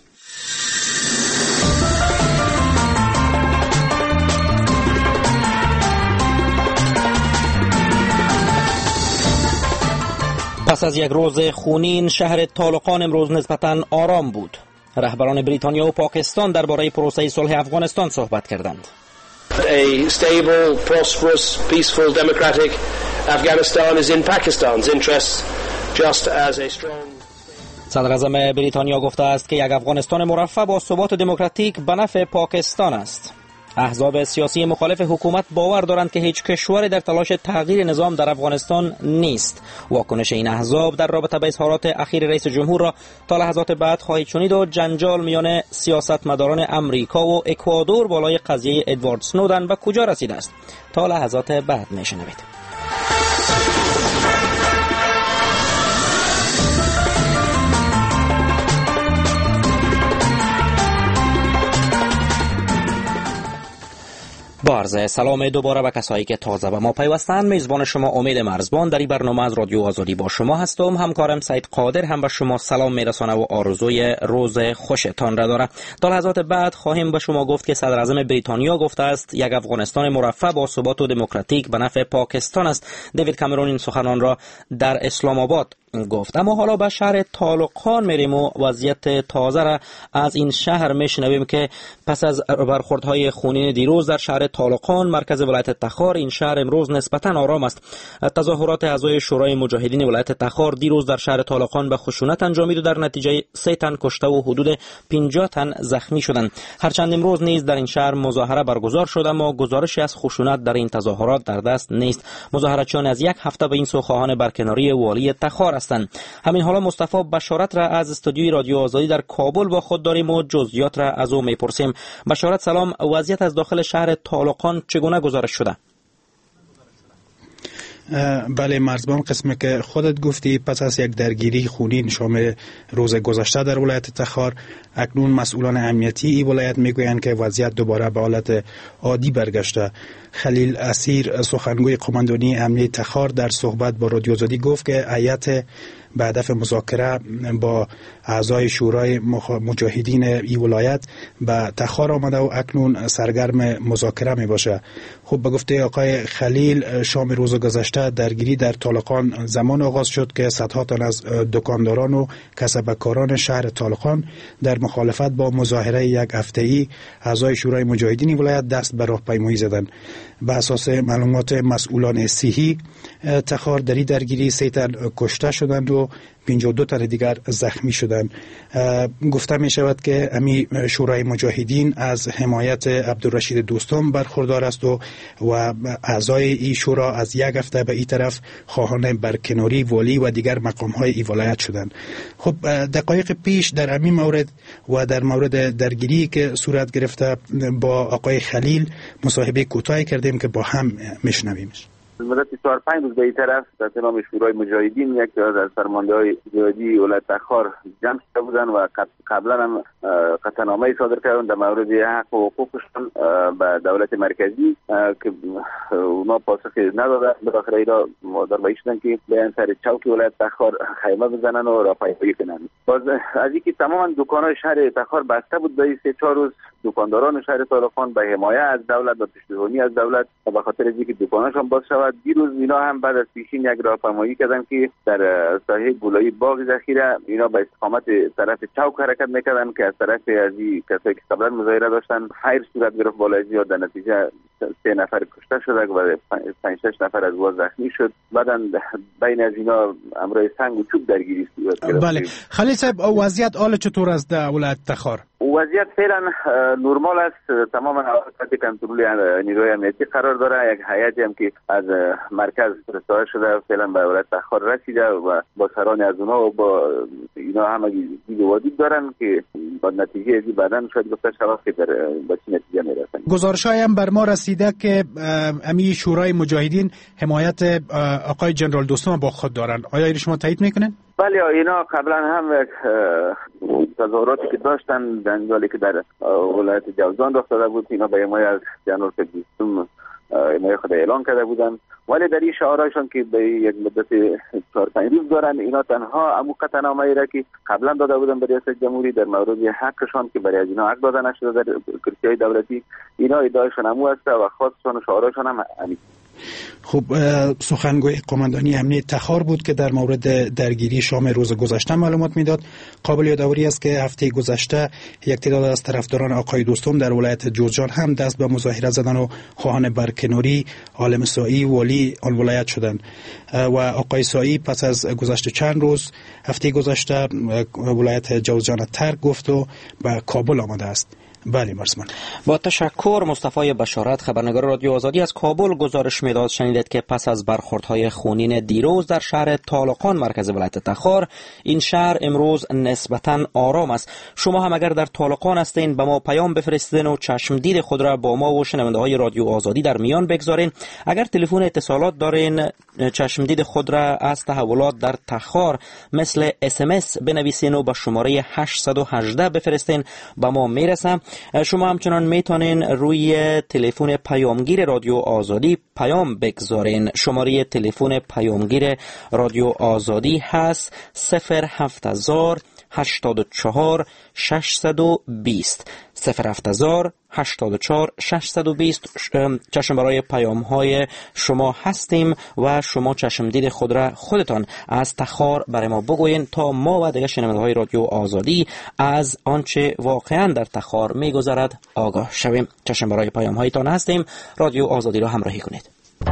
پس از یک روز خونین شهر طالقان امروز نسبتاً آرام بود. رهبران بریتانیا و پاکستان درباره پروسه صلح افغانستان صحبت کردند. A stable, prosperous, peaceful, democratic Afghanistan is in Pakistan's interests just as a strong. صدر اعظم بریتانیا گفته است که یک افغانستان مرفه با ثبات دموکراتیک به نفع پاکستان است. احزاب سیاسی مخالف حکومت باور دارند که هیچ کشوری در تلاش تغییر نظام در افغانستان نیست. واکنش این احزاب در رابطه با اظهارات اخیر رئیس جمهور را تا لحظات بعد خواهید شنید و جنجال میان سیاستمداران امریکا و اکوادور بالای قضیه ادوارد سنودن به کجا رسیده است تا لحظات بعد میشنوید. با عرض سلام دوباره به کسایی که تازه به ما پیوستند. میزبان شما امید مرزبان در این برنامه از رادیو آزادی با شما هستم. همکارم سید قادر هم به شما سلام میرسانه و آرزوی روز خوشتان را داره. تا لحظات بعد خواهیم به شما گفت که صدر اعظم بریتانیا گفته است یک افغانستان مرفه با ثبات و دموکراتیک به نفع پاکستان است. دیوید کامرون این سخنان را در اسلام آباد گفت. اما حالا به شهر طالقان میریم و وضعیت تازه را از این شهر میشنویم که پس از برخوردهای خونین دیروز در شهر طالقان مرکز ولایت تخار، این شهر امروز نسبتا آرام است. تظاهرات اعضای شورای مجاهدین ولایت تخار دیروز در شهر طالقان به خشونت انجامید و در نتیجه 3 تن کشته و حدود 50 تن زخمی شدند. هرچند امروز نیز در این شهر مظاهره برگزار شد اما گزارشی از خشونت در این تظاهرات در دست نیست. مظاهراتچیان از یک هفته به این سو خواهان برکناری والی تخار هستند. همین حالا مصطفی بشارت را از استودیوی رادیو آزادی در کابل با خود داریم و جزئیات را از او میپرسیم. بشارت سلام، وضعیت از داخل شهر طالقان چگونه گزارش شده؟ بله مرزبان، قسمی که خودت گفتی پس از یک درگیری خونین شام روز گذشته در ولایت تخار، اکنون مسئولان امنیتی این ولایت میگویند که وضعیت دوباره به حالت عادی برگشته. خلیل اسیر سخنگوی قماندانی امنیتی تخار در صحبت با رادیو آزادی گفت که هیئت به هدف مذاکره با اعضای شورای مجاهدین این ولایت به تخار آمده و اکنون سرگرم مذاکره می باشه. خب به گفته آقای خلیل، شام روز گذشته درگیری در طالقان زمان آغاز شد که صدها تن از دکانداران و کسبکاران شهر طالقان در مخالفت با مظاهره یک هفته‌ای اعضای شورای مجاهدین ولایت دست به راهپیمایی زدند. به اساس معلومات مسئولان صحی تخار در این درگیری 3 تن کشته شدند و 52 تن دیگر زخمی شدند. گفته می شود که امی شورای مجاهدین از حمایت عبدالرشید دوستم برخوردار است و اعضای این شورا از یک هفته به این طرف خواهان برکناری والی و دیگر مقام های این ولایت شدند. خب دقایق پیش در امی مورد و در مورد درگیری که صورت گرفته با آقای خلیل مصاحبه کوتاهی کردیم که با هم میشنویمش. مدت 4-5 روز به این طرف در نام شورای مجاهدین یک از فرمانده‌های جهادی ولایت تخار جمع شده بودند و قبلا هم قطعنامه‌ای صادر کردند در مورد حق و حقوقشان به دولت مرکزی که اونا پاسخ ندادند. بالاخره اینا مادر شدند که بیان سر چوک ولایت تخار خیمه بزنن و راهپیمایی کنند. باز از اینکه تماما دکان‌های شهر تخار بسته بود، به 3-4 روز دکانداران شهر طالقان به حمایت از دولت و پشتیبانی از دولت و به خاطر اینکه دکاناشون باز شود، دیروز اینا هم بعد از پیشین یک راهپیمایی کردن که در ساحه گلایی باغ ذخیره اینا به استقامت طرف چوک حرکت میکردن که از طرف از این کسایی که قبلا مظاهره داشتن خیر صورت گرفت بالای زیاد. در نتیجه 3 نفر کشته شده و 5-6 نفر از وا زخمی شد. بعدن بین از اینا امرای سنگ و چوب درگیری صورت گرفت. بله خلیل صاحب، وضعیت حال چطور است در ولایت تخار؟ وضعیت فعلا نرمال است. تماما تحت کنترل نیروی امنیتی قرار داره. یک هیئتی هم که از مرکز فرستاده شده فعلا به ولایت تخار رسیده و با سران از اونها و با اینا هم دید و دید دارن که با نتیجه ازی بعداً شاید گفته شود که در با چی نتیجه میرسن. گزارش‌های هم بر ما رسیده که امی شورای مجاهدین حمایت آقای جنرال دوستم با خود دارن. آیا این شما تایید میکنن؟ بله، اینا قبلا هم تظاهراتی که داشتن جنگالی که در ولایت جوزان رخ داده بود، اینا به حمایت از جنرال دوستم حمایت خود اعلان کرده بودن، ولی در این شعارشان که به یک مدت 4-5 روز دارن، اینا تنها امو قطعنامه‌ای را که قبلا داده بودن به ریاست جمهوری در مورد حقشان که برای از اینا حق داده نشده در کرسی‌های دولتی، اینا ادعایشان امو است و خاصشان و شعارشان هم همین. خب سخنگوی قماندانی امنیتی تخار بود که در مورد درگیری شام روز گذشته معلومات میداد. قابل یادآوری است که هفته گذشته یک تعداد از طرفداران آقای دوستم در ولایت جوزجان هم دست به مظاهره زدن و خواهان برکناری عالم سایی والی آن ولایت شدند و آقای سایی پس از گذشت چند روز هفته گذشته ولایت جوزجان ترک گفت و به کابل آمده است. بله مرزمان. با تشکر. مصطفی بشارت، خبرنگار رادیو آزادی از کابل گزارش میداد. شنیدید که پس از برخوردهای خونین دیروز در شهر طالقان مرکز ولایت تخار، این شهر امروز نسبتاً آرام است. شما هم اگر در طالقان هستین به ما پیام بفرستین و چشمدید خود را با ما و شنونده های رادیو آزادی در میان بگذارین. اگر تلفن اتصالات دارین، چشمدید خود را از تحولات در تخار مثل SMS بنویسین و به شماره 818 بفرستین، به ما میرسه. شما همچنان میتونین روی تلفن پیامگیر رادیو آزادی پیام بگذارین. شماره تلفن پیامگیر رادیو آزادی هست 07000 84 620 07000 84 620. چشم برای پیام های شما هستیم و شما چشم دید خود را خودتان از تخار برای ما بگوین تا ما و دیگر شنونده های رادیو آزادی از آنچه واقعا در تخار میگذرد آگاه شویم. چشم برای پیام هایتان هستیم. رادیو آزادی را همراهی کنید.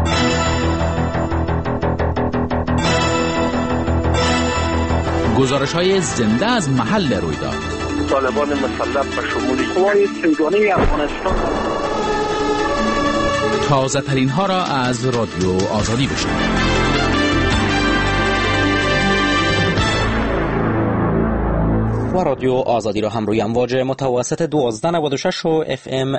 گزارش‌های زنده از محل رویداد. طالبان مسلح به شمول قوای سیگانی افغانستان. تازه ترین ها را از رادیو آزادی بشنوید. و رادیو آزادی را هم روی امواج متوسط 1296 و FM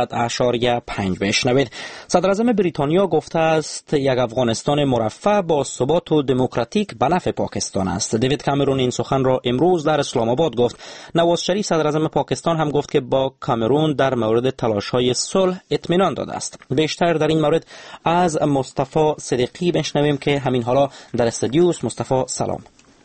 100.5 بشنوید. صدر اعظم بریتانیا گفته است یک افغانستان مرفه با ثبات و دموکراتیک به نفع پاکستان است. دیوید کامرون این سخن را امروز در اسلام آباد گفت. نواز شریف صدر اعظم پاکستان هم گفت که با کامرون در مورد تلاش‌های صلح اطمینان داده است. بیشتر در این مورد از مصطفی صدیقی بشنویم که همین حالا در استودیو است. مصطفی سلام.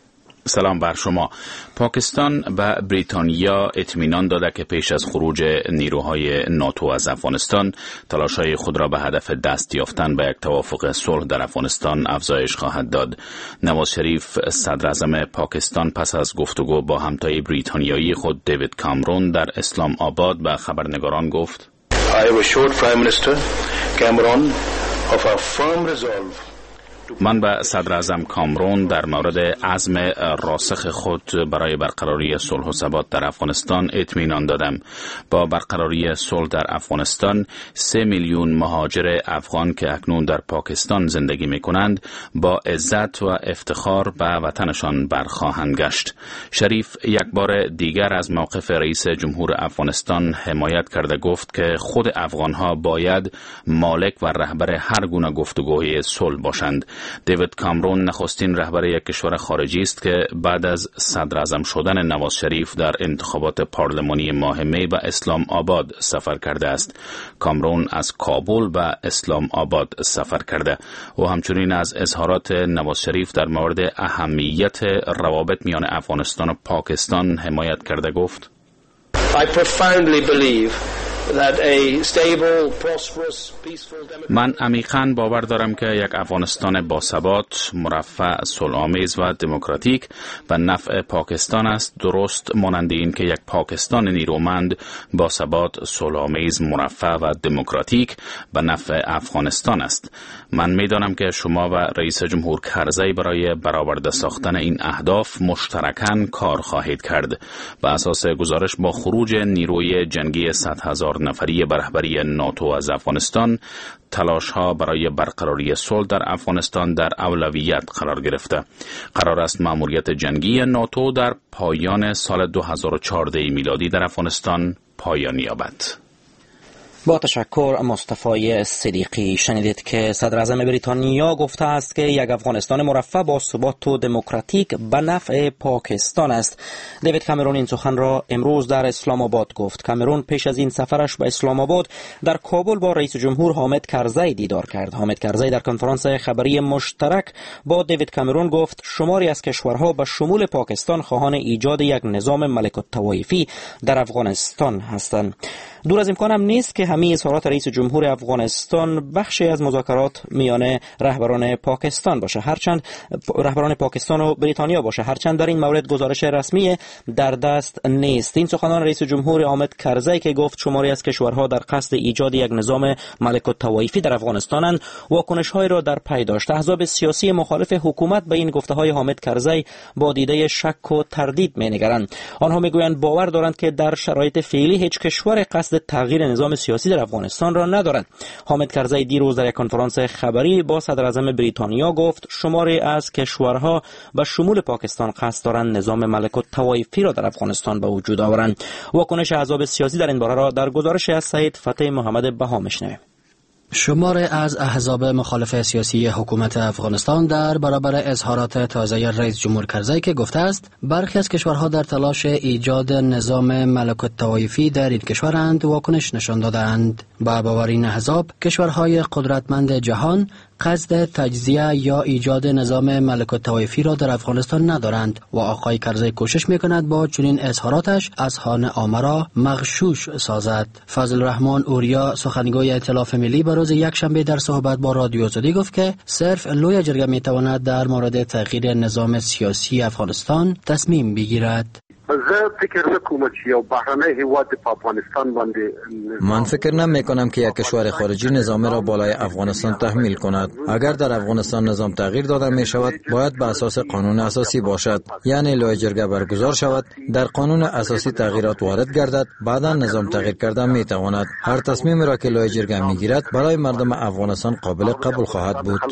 سلام بر شما. پاکستان به بریتانیا اطمینان داده که پیش از خروج نیروهای ناتو از افغانستان تلاش‌های خود را به هدف دست یافتن به یک توافق صلح در افغانستان افزایش خواهد داد. نواز شریف صدر اعظم پاکستان پس از گفتگو با همتای بریتانیایی خود دیوید کامرون در اسلام آباد به خبرنگاران گفت: I have assured Prime Minister Cameron of our firm resolve. من به صدر اعظم کامرون در مورد عزم راسخ خود برای برقراری صلح و ثبات در افغانستان اطمینان دادم. با برقراری صلح در افغانستان 3 میلیون مهاجر افغان که اکنون در پاکستان زندگی می کنند با عزت و افتخار به وطنشان برخواهند گشت. شریف یک بار دیگر از موقف رئیس جمهور افغانستان حمایت کرده گفت که خود افغانها باید مالک و رهبر هر گونه گفتگوی صلح باشند. دیوید کامرون نخستین رهبر یک کشور خارجی است که بعد از صدر اعظم شدن نواز شریف در انتخابات پارلمانی ماه می به اسلام آباد سفر کرده است. کامرون از کابل به اسلام آباد سفر کرده و همچنین از اظهارات نواز شریف در مورد اهمیت روابط میان افغانستان و پاکستان حمایت کرده گفت: I profoundly believe that a stable, prosperous, peaceful من عمیقاً باور دارم که یک افغانستان باثبات، مرفه، صلح‌آمیز و دموکراتیک به نفع پاکستان است، درست مانند این که یک پاکستان نیرومند، باثبات، صلح‌آمیز، مرفه و دموکراتیک به نفع افغانستان است. من می‌دانم که شما و رئیس جمهور کرزی برای برآورده ساختن این اهداف مشترکاً کار خواهید کرد. به اساس گزارش با خروج نیروی جنگی 100,000 نفری به رهبری ناتو از افغانستان، تلاش‌ها برای برقراری صلح در افغانستان در اولویت قرار گرفته. قرار است مأموریت جنگی ناتو در پایان سال 2014 میلادی در افغانستان پایان یابد. با تشکر مصطفی صدیقی. شنیدید که صدر اعظم بریتانیا گفته است که یک افغانستان مرفه با ثبات و دموکراتیک به نفع پاکستان است. دیوید کامرون این سخن را امروز در اسلام آباد گفت. کامرون پیش از این سفرش به اسلام آباد در کابل با رئیس جمهور حامد کرزی دیدار کرد. حامد کرزی در کنفرانس خبری مشترک با دیوید کامرون گفت شماری از کشورها به شمول پاکستان خواهان ایجاد یک نظام ملک الطوایفی در افغانستان هستند. دور از امکان هم نیست که همه اظهارات رئیس جمهور افغانستان بخشی از مذاکرات میان رهبران پاکستان باشه، هرچند رهبران پاکستان و بریتانیا باشه، هرچند در این مورد گزارش رسمی در دست نیست. این سخنان رئیس جمهور حامد کرزی که گفت شماری از کشورها در قصد ایجاد یک نظام ملک الطوایفی در افغانستانند، واکنش‌های را در پی داشت. احزاب سیاسی مخالف حکومت به این گفته‌های حامد کرزی با دیده شک و تردید می‌نگرند. آنها میگویند باور دارند که در شرایط فعلی هیچ کشور قصد تغییر نظام سیاسی در افغانستان را ندارد. حامد کرزی دیروز در یک کنفرانس خبری با صدر اعظم بریتانیا گفت شماری از کشورها به شمول پاکستان قصد دارند نظام ملک الطوایفی را در افغانستان به وجود آورند. واکنش احزاب سیاسی در این باره را در گزارش از سید فتح محمد بها میشنویم. شماری از احزاب مخالف سیاسی حکومت افغانستان در برابر اظهارات تازه رئیس جمهور کرزی که گفته است برخی از کشورها در تلاش ایجاد نظام ملکوت طوایفی در این کشورند واکنش نشان دادند. با باور این احزاب کشورهای قدرتمند جهان قصد تجزیه یا ایجاد نظام ملکوت طوایفی را در افغانستان ندارند و آقای کرزی کوشش میکند با چنین اظهاراتش اذهان عامه را مغشوش سازد. فضل الرحمن اوریا سخنگوی ائتلاف ملی به روز یکشنبه در صحبت با رادیو آزادی گفت که صرف لوی جرگه میتواند در مورد تغییر نظام سیاسی افغانستان تصمیم بگیرد. من فکر نمی کنم که یک کشور خارجی نظام را بالای افغانستان تحمیل کند. اگر در افغانستان نظام تغییر داده می شود باید به اساس قانون اساسی باشد، یعنی لوی جرگه برگزار شود، در قانون اساسی تغییرات وارد گردد، بعدا نظام تغییر کردن می تواند. هر تصمیمی را که لوی جرگه می گیرد برای مردم افغانستان قابل قبول خواهد بود.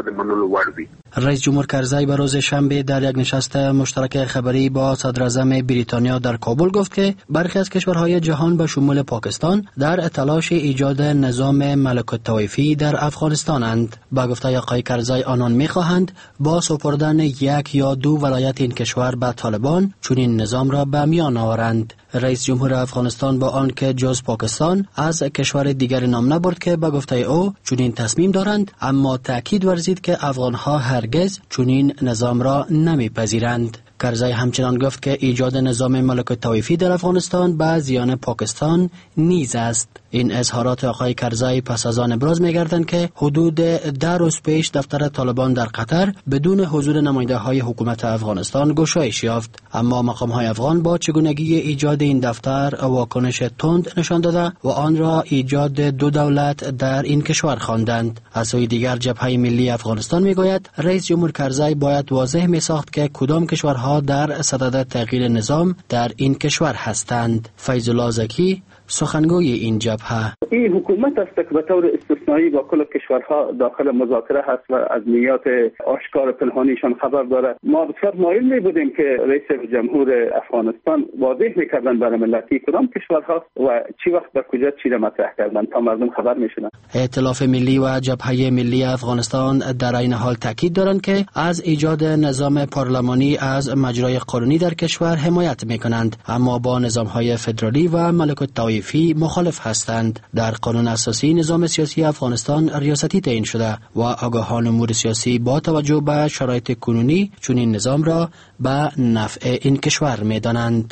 رئیس جمهور کرزی به روز شنبه در یک نشست مشترک خبری با صدر اعظم بریتانیا در کابل گفت که برخی از کشورهای جهان به شمول پاکستان در تلاش ایجاد نظام ملکوت طوایفی در افغانستانند. با گفته آقای کرزی آنان می‌خواهند با سپردن یک یا دو ولایت این کشور به طالبان چنین نظام را به میان آورند. رئیس جمهور افغانستان با آنکه جز پاکستان از کشور دیگر نام نبرد که به گفته او چنین تصمیم دارند، اما تاکید ورزید که افغانها هرگز چنین نظام را نمیپذیرند. کرزی همچنان گفت که ایجاد نظام ملکوت طوایفی در افغانستان به زیان پاکستان نیز است. این اظهارات آقای کرزی پس از آن ابراز می‌گردند که حدود 10 روز پیش دفتر طالبان در قطر بدون حضور نماینده‌های حکومت افغانستان گشایش یافت، اما مقام‌های افغان با چگونگی ایجاد این دفتر واکنش تند نشان داده و آن را ایجاد دو دولت در این کشور خواندند. از سوی دیگر جبهه ملی افغانستان میگوید رئیس جمهور کرزی باید واضح می‌ساخت که کدام کشورها در صدد تغییر نظام در این کشور هستند. فیض الله زکی سخنگوی این جبهه: این حکومت است که به طور استثنایی با کل کشورها داخل مذاکره هست و از نیات آشکار پنهانیشان خبر دارد. ما بسیار مایل می بودیم که رئیس جمهور افغانستان واضح میکردن برای ملتی کدام کشورها و چی وقت در کجا چی را مطرح کردن تا مردم خبر میشدن. ائتلاف ملی و جبهه ملی افغانستان در این حال تاکید دارند که از ایجاد نظام پارلمانی از مجرای قانونی در کشور حمایت میکنند، اما با نظام‌های فدرالی و ملکوت طوایفی مخالف هستند. در قانون اساسی نظام سیاسی افغانستان ریاستی تعیین شده و آگاهان امور سیاسی با توجه به شرایط کنونی چنین نظام را به نفع این کشور می‌دانند.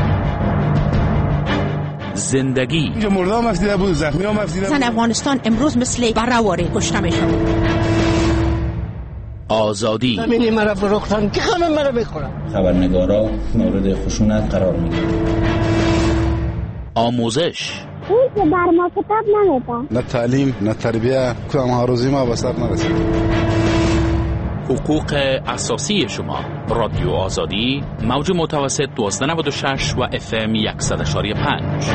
زندگی مردم افسیده بود، زخمی هم افسیده بود. زن افغانستان امروز مثل بره‌واره کشته می‌شود. آزادی همینی مرا فروختن که همه مرا بخورن. خبرنگارا مورد خشونت قرار می‌گیرند. آموزش اون که بر ما کتاب نمیدن. نه تعلیم نه تربیه، کدام هاروزی ما به سر نرسید. حقوق اساسی شما. رادیو آزادی، موج متوسط 1296 و FM 100.5.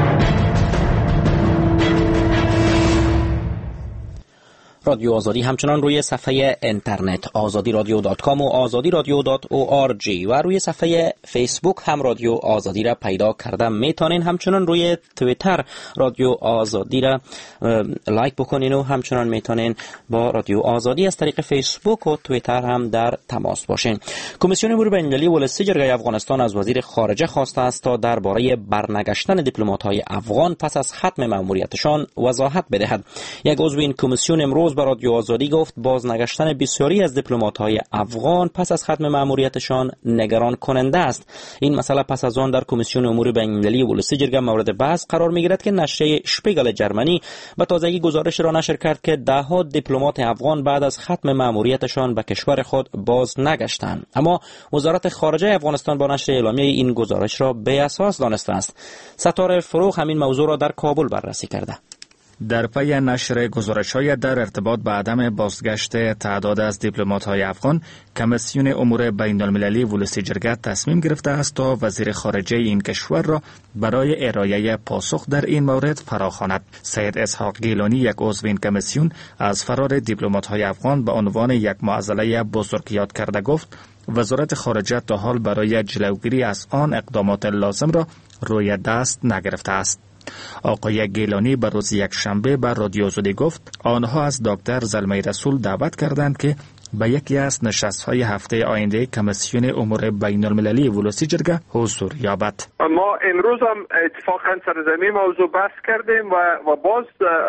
رادیو آزادی همچنان روی صفحه اینترنت azadi-radio.com و azadi-radio.org و روی صفحه فیسبوک هم رادیو آزادی را پیدا کرده میتونین. همچنان روی توییتر رادیو آزادی را لایک بکنین و همچنان میتونین با رادیو آزادی از طریق فیسبوک و توییتر هم در تماس باشین. کمیسیون امور بین‌المللی ولسی جرگه افغانستان از وزیر خارجه خواسته است تا درباره برنگشتن دیپلمات‌های افغان پس از ختم مأموریتشان وضاحت بدهد. یک عضو این کمیسیون امروز با رادیو آزادی گفت بازنگشتن بسیاری از دیپلمات‌های افغان پس از ختم مأموریتشان نگران کننده است. این مسئله پس از آن در کمیسیون امور بین‌المللی ولسی جرگه مورد بحث قرار می‌گیرد که نشریه شپیگل جرمنی به تازگی گزارش را نشر کرد که ده‌ها دیپلمات افغان بعد از ختم مأموریتشان به کشور خود باز نگشتند. اما وزارت خارجه افغانستان با نشر اعلامیه این گزارش را بی اساس دانسته است. ستاره فروغ همین موضوع را در کابل بررسی کرده. در پی نشر گزارش‌های در ارتباط به عدم بازگشت تعداد از دیپلمات‌های افغان، کمیسیون امور بین‌المللی ولسی جرگه تصمیم گرفته است تا وزیر خارجه این کشور را برای ارائه پاسخ در این مورد فراخواند. سید اسحاق گیلانی، یک عضو این کمیسیون، از فرار دیپلمات‌های افغان به عنوان یک معضله بزرگ یاد کرده گفت وزارت خارجه تا حال برای جلوگیری از آن اقدامات لازم را روی دست نگرفته است. آقای گیلانی به روز یکشنبه به رادیو آزادی گفت آنها از دکتر زلمه رسول دعوت کردند که به یکی از نشست‌های هفته آینده کمیسیون امور بین‌المللی ولسی جرگه حضور یابد. ما امروز هم اتفاقاً سرزمین موضوع بحث کردیم و باز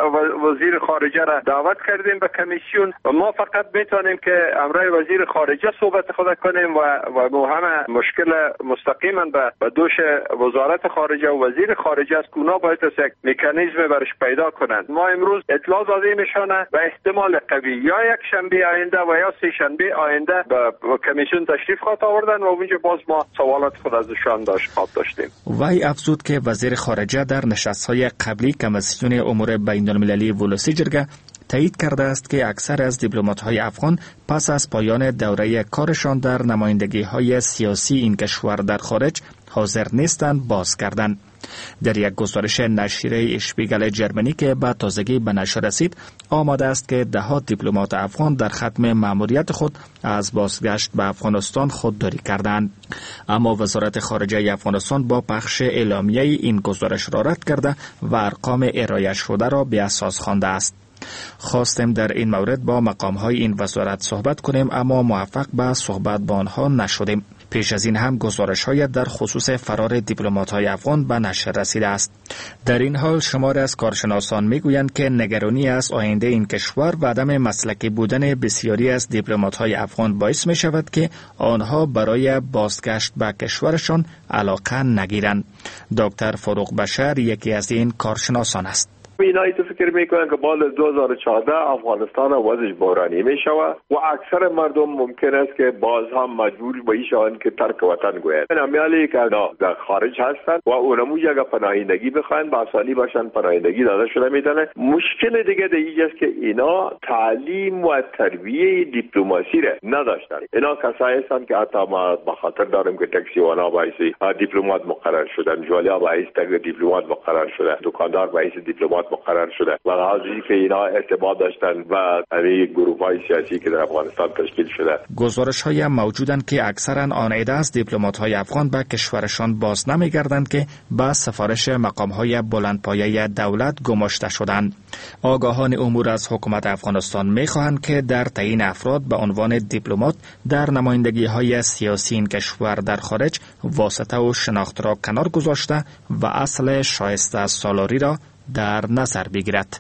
وزیر خارجه را دعوت کردیم به کمیسیون و ما فقط میتونیم که امرای وزیر خارجه صحبت خود کنیم و ما همه مشکل مستقیما به دوش وزارت خارجه و وزیر خارجه است که اونا باید یک مکانیزم برش پیدا کنند. ما امروز اطلاع دادیم ایشان و احتمال قوی یا یک شنبه آینده و یا سه شنبه آینده به کمیسیون تشریف خواهد آوردن و اونجا باز ما سوالات خود ازشان داشتیم. وی افزود که وزیر خارجه در نشست‌های قبلی کمیسیون امور بین‌المللی ولسی جرگه تایید کرده است که اکثر از دیپلمات‌های افغان پس از پایان دوره کارشان در نمایندگی‌های سیاسی این کشور در خارج حاضر نیستند باز کردند. در یک گزارش نشریه اشپیگل جرمنی که به تازگی به نشر رسید آمده است که ده‌ها دیپلمات افغان در ختم مأموریت خود از بازگشت به افغانستان خودداری کردند، اما وزارت خارجه افغانستان با پخش اعلامیه این گزارش را رد کرده و ارقام ارائه شده را بی اساس خوانده است. خواستیم در این مورد با مقام‌های این وزارت صحبت کنیم اما موفق به صحبت با آنها نشدیم. پیش از این هم گزارش‌های در خصوص فرار دیپلمات‌های افغان به نشر رسیده است. در این حال شماری از کارشناسان می‌گویند که نگرانی از آینده این کشور و عدم مسلکی بودن بسیاری از دیپلمات‌های افغان باعث می‌شود که آنها برای بازگشت به کشورشان علاقه نگیرند. دکتر فروغ بشر یکی از این کارشناسان است. اینایی تو فکر میکنن که بعد 2014 افغانستان وضعش بحرانی میشود و اکثر مردم ممکن است که باز هم مجبور بشوند که ترک وطن گویند. امیالی که در خارج هستند و اونمو جگه پناهندگی بخواین با آسانی باشن پناهندگی داده شده میدونه. مشکل دیگه است که اینا تعلیم و تربیه دیپلماسی را نداشتن. اینا کسایی هستند که حتی ما به خاطر داریم که تاکسیوانا باعثی دیپلمات مقرر شدن، جوالیا باعث دیپلمات مقرر شدن، دکاندار باعث دیپلمات مقرر شده و حاضری که اینا ارتباط داشتن و همین گروه‌های سیاسی که در افغانستان تشکیل شده. گزارش‌های موجودند که اکثرا آن عده از دیپلمات‌های افغان به کشورشان باز نمی‌گردند که به سفارش مقام‌های بلندپایه دولت گماشته شدند. آگاهان امور از حکومت افغانستان می‌خواهند که در تعیین افراد به عنوان دیپلمات در نمایندگی‌های سیاسی این کشور در خارج واسطه و شناخت را کنار گذاشته و اصل شایسته سالاری را در نظر بگیرد.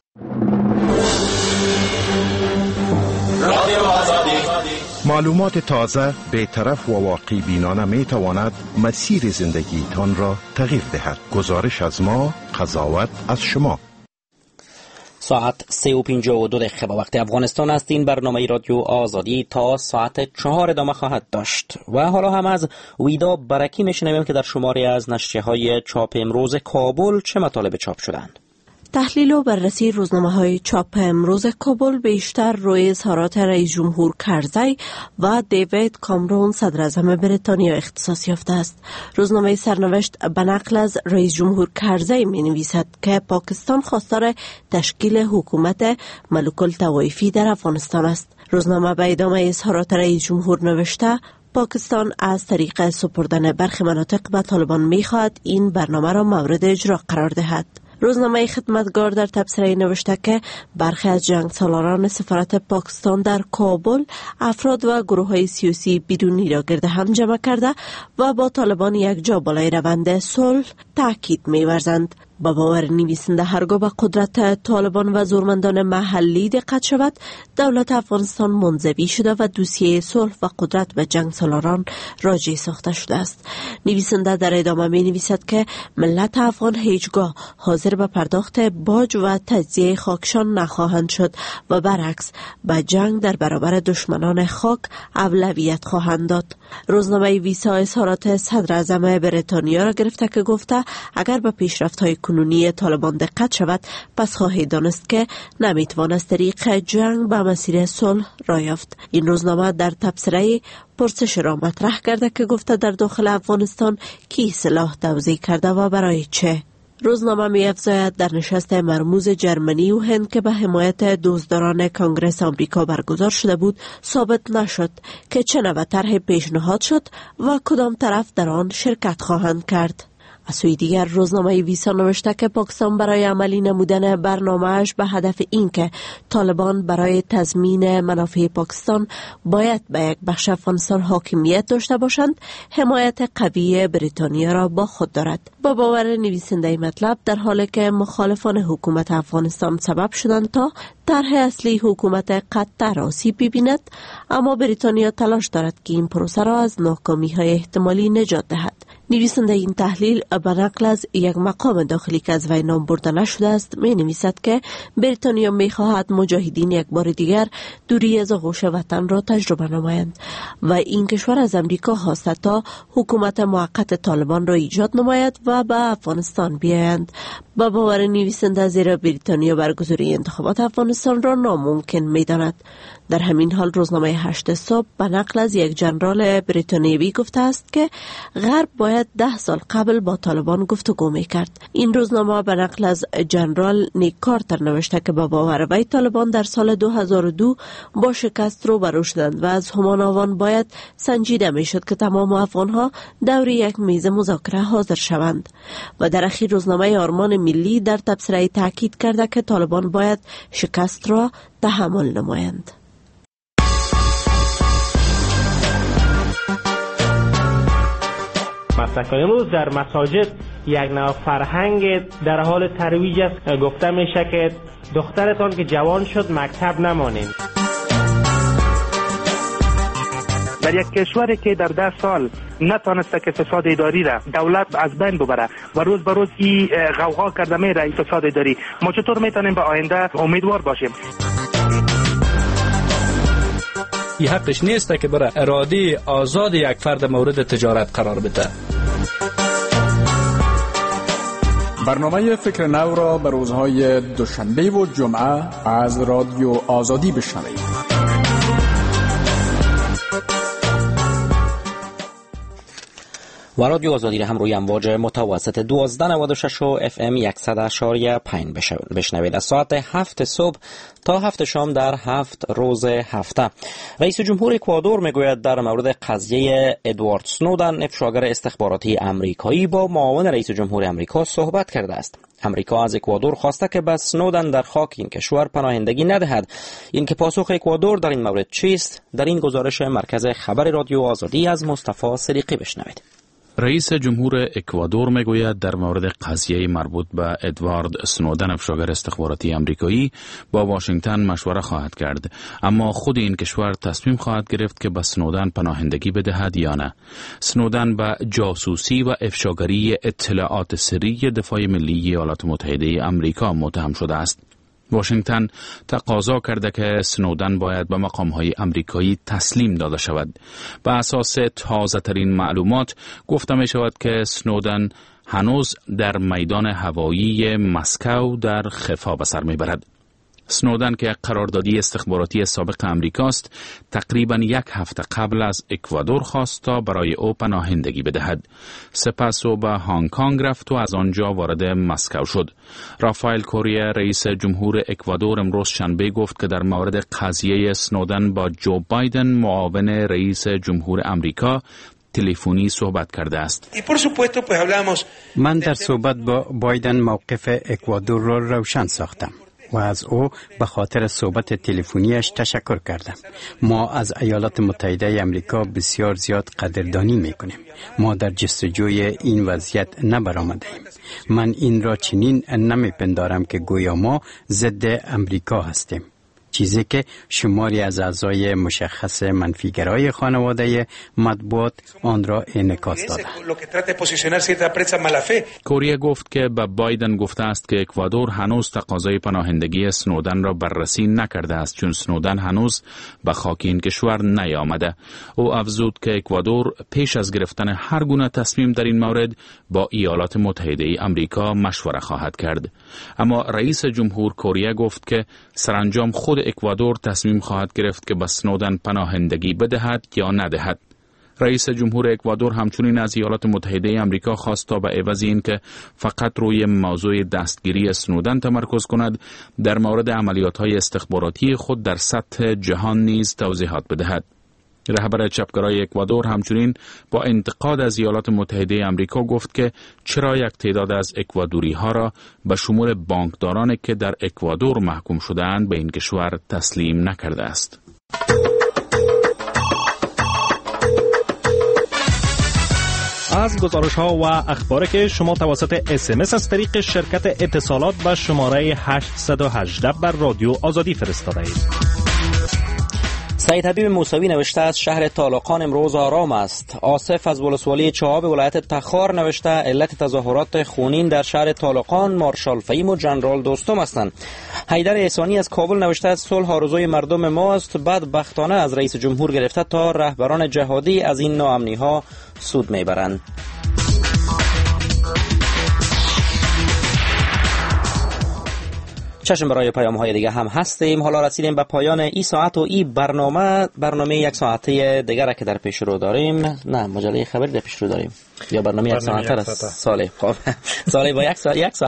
معلومات تازه، بی‌طرف و واقع بینانه می تواند مسیر زندگیتان را تغییر دهد. گزارش از ما، قضاوت از شما. ساعت 3:52 به وقت افغانستان است. این برنامه رادیو آزادی تا ساعت 4 ادامه خواهد داشت و حالا هم از ویدا برکی میشنویم که در شماری از نشریه‌های چاپ امروز کابل چه مطالب چاپ شدند. تحلیل و بررسی روزنامه‌های چاپ امروز کابل بیشتر روی اظهارات رئیس جمهور کرزی و دیوید کامرون صدر اعظم بریتانیا اختصاص یافته است. روزنامه سرنوشت به نقل از رئیس جمهور کرزی می‌نویسد که پاکستان خواستار تشکیل حکومت ملوک الطوایفی در افغانستان است. روزنامه به ادامه اظهارات رئیس جمهور نوشته پاکستان از طریق سپردن برخی مناطق به طالبان می‌خواهد این برنامه را مورد اجرا قرار دهد. روزنامه خدمتگار در تبصره نوشته که برخی از جنگ سالاران سفارت پاکستان در کابل افراد و گروه‌های سیاسی بیرونی را گرد هم جمع کرده و با طالبان یک جا بالای روند صلح تاکید می‌ورزند. با باور نویسنده هرگاه به قدرت طالبان و زورمندان محلی دقت شود، دولت افغانستان منزوی شده و دوسیه صلح و قدرت به جنگ سالاران راجع ساخته شده است. نویسنده در ادامه می نویسد که ملت افغان هیچگاه حاضر به پرداخت باج و تجزیه خاکشان نخواهند شد و برعکس به جنگ در برابر دشمنان خاک اولویت خواهند داد. روزنامه ویسا اظهارات صدر اعظم بریتانیا را گرفته که گفته اگر به پیشرفت‌های کنونی طالبان دقت شود پس خواهید دانست که نمیتوان از طریق جنگ به مسیر صلح راه یافت. این روزنامه در تبصره پرسش را مطرح کرده که گفته در داخل افغانستان کی سلاح توزیع کرده و برای چه. روزنامه می افزاید در نشست مرموز جرمنی و هند که به حمایت دزدان کانگرس آمریکا برگزار شده بود ثابت نشد که چه نوع طرح پیشنهاد شد و کدام طرف در آن شرکت خواهند کرد. از سوی دیگر روزنامه ویسا نوشته که پاکستان برای عملی نمودن برنامه‌اش به هدف این که طالبان برای تضمین منافع پاکستان باید به یک بخش افغانستان حاکمیت داشته باشند، حمایت قوی بریتانیا را با خود دارد. با باور نویسنده مطلب، در حالی که مخالفان حکومت افغانستان سبب شدند تا طرح اصلی حکومت قطر آسیب ببیند، اما بریتانیا تلاش دارد که این پروسه را از ناکامی‌های احتمالی نجات دهد. نویسنده این تحلیل به نقل از یک مقام داخلی که از وی نام برده نشده است می نویسد که بریتانیا می خواهد مجاهدین یک بار دیگر دوری از آغوش وطن را تجربه نمایند و این کشور از امریکا خواسته تا حکومت موقت طالبان را ایجاد نماید و به افغانستان بیایند. با باور نویسنده زیرا بریتانیا برگزاری انتخابات افغانستان را ناممکن می داند. در همین حال روزنامه 8 صبح به نقل از یک جنرال بریتانیایی گفته است که غرب باید 10 سال قبل با طالبان گفتگو می کرد. این روزنامه به نقل از جنرال نیک کارتر نوشته که با باور وی طالبان در سال 2002 با شکست روبرو شدند و از همان آن باید سنجیده می شد که تمام افغانها دور یک میز مذاکره حاضر شوند. و در اخیر روزنامه آرمان ملی در تبصره تاکید کرده که طالبان باید شکست را تحمل نمایند. مسلک امروز در مساجد یک نوع فرهنگ در حال ترویج است. گفته میشه که دخترتان که جوان شد مکتب نمانید. در یک کشوری که در 10 سال نتانسته که فساد اداری را دولت از بین ببره و روز به روز این غوغا کرده میره این فساد اداری، ما چطور میتونیم به آینده امیدوار باشیم؟ این حقش نیست که برای اراده آزاد یک فرد مورد تجارت قرار بده. برنامه فکر نو را به روزهای دوشنبه و جمعه از رادیو آزادی بشنوید. و رادیو آزادی را هم روی امواج متوسط 1296 و FM 100.5 بشنوید. از ساعت 7 صبح تا 7 شام در 7 روز هفته. رئیس جمهور اکوادور میگوید در مورد قضیه ادوارد سنودن افشاگر استخباراتی امریکایی با معاون رئیس جمهور امریکا صحبت کرده است. امریکا از اکوادور خواسته که به سنودن در خاک این کشور پناهندگی ندهد. این که پاسخ اکوادور در این مورد چیست؟ در این گزارش مرکز خبر رادیو آزادی از مصطفی صدیقی بشنوید. رئیس جمهور اکوادور میگوید در مورد قضیه مربوط به ادوارد سنودن افشاگر استخباراتی امریکایی با واشنگتن مشوره خواهد کرد، اما خود این کشور تصمیم خواهد گرفت که به سنودن پناهندگی بدهد یا نه. سنودن به جاسوسی و افشاگری اطلاعات سری دفاع ملی ایالات متحده امریکا متهم شده است. واشنگتن تقاضا کرده که سنودن باید به مقام‌های امریکایی تسلیم داده شود. به اساس تازه‌ترین معلومات گفته می شود که سنودن هنوز در میدان هوایی مسکو در خفا به سر می برد. سنودن که قراردادی استخباراتی سابق امریکاست، تقریباً 1 هفته قبل از اکوادور خواست تا برای او پناهندگی بدهد. سپس او به هنگ کنگ رفت و از آنجا وارد مسکو شد. رافائل کوریا رئیس جمهور اکوادور امروز شنبه گفت که در مورد قضیه سنودن با جو بایدن معاون رئیس جمهور امریکا تلفنی صحبت کرده است. من در صحبت با بایدن موقف اکوادور را روشن ساختم و از او به خاطر صحبت تلفنیش تشکر کردم. ما از ایالات متحده امریکا بسیار زیاد قدردانی میکنیم. ما در جستجوی این وضعیت نبرآمده ایم. من این را چنین نمیپندارم که گویا ما ضد امریکا هستیم، چیزی که شماری از اعضای مشخص منفیگرای خانواده مطبوعات آن را انعکاس داده. کوریا گفت که به بایدن گفته است که اکوادور هنوز تقاضای پناهندگی سنودن را بررسی نکرده است، چون سنودن هنوز به خاک این کشور نیامده. او افزود که اکوادور پیش از گرفتن هر گونه تصمیم در این مورد با ایالات متحده امریکا مشوره خواهد کرد. اما رئیس جمهور کوریا گفت که سرانجام خود اکوادور تصمیم خواهد گرفت که به سنودن پناهندگی بدهد یا ندهد. رئیس جمهور اکوادور همچنین از ایالات متحده امریکا خواست تا به عوض این که فقط روی موضوع دستگیری سنودن تمرکز کند، در مورد عملیات‌های استخباراتی خود در سطح جهان نیز توضیحات بدهد. رهبر چپگرای اکوادور همچنین با انتقاد از ایالات متحده آمریکا گفت که چرا یک تعداد از اکوادوری ها را به شمول بانکدارانی که در اکوادور محکوم شده‌اند به این کشور تسلیم نکرده است. از گزارش‌ها و اخباری که شما توسط SMS از طریق شرکت اتصالات به شماره 818 بر رادیو آزادی فرستاده اید. سعید حبیب موسوی نوشته از شهر طالقان امروز آرام است. آصف از ولسوالی چهاب ولایت تخار نوشته علت تظاهرات خونین در شهر طالقان مارشال فهیم و جنرال دوستم هستند. حیدر احسانی از کابل نوشته از صلح آرزوی مردم ماست، بدبختانه از رئیس جمهور گرفته تا رهبران جهادی از این ناامنی ها سود میبرند. چشم برای پیام های دیگه هم هستیم. حالا رسیدیم به پایان این ساعت و این برنامه یک ساعته دیگر که در پیش رو داریم. نه، مجله خبری در پیش رو داریم یا برنامه یک ساعته است. ساله با یک ساعت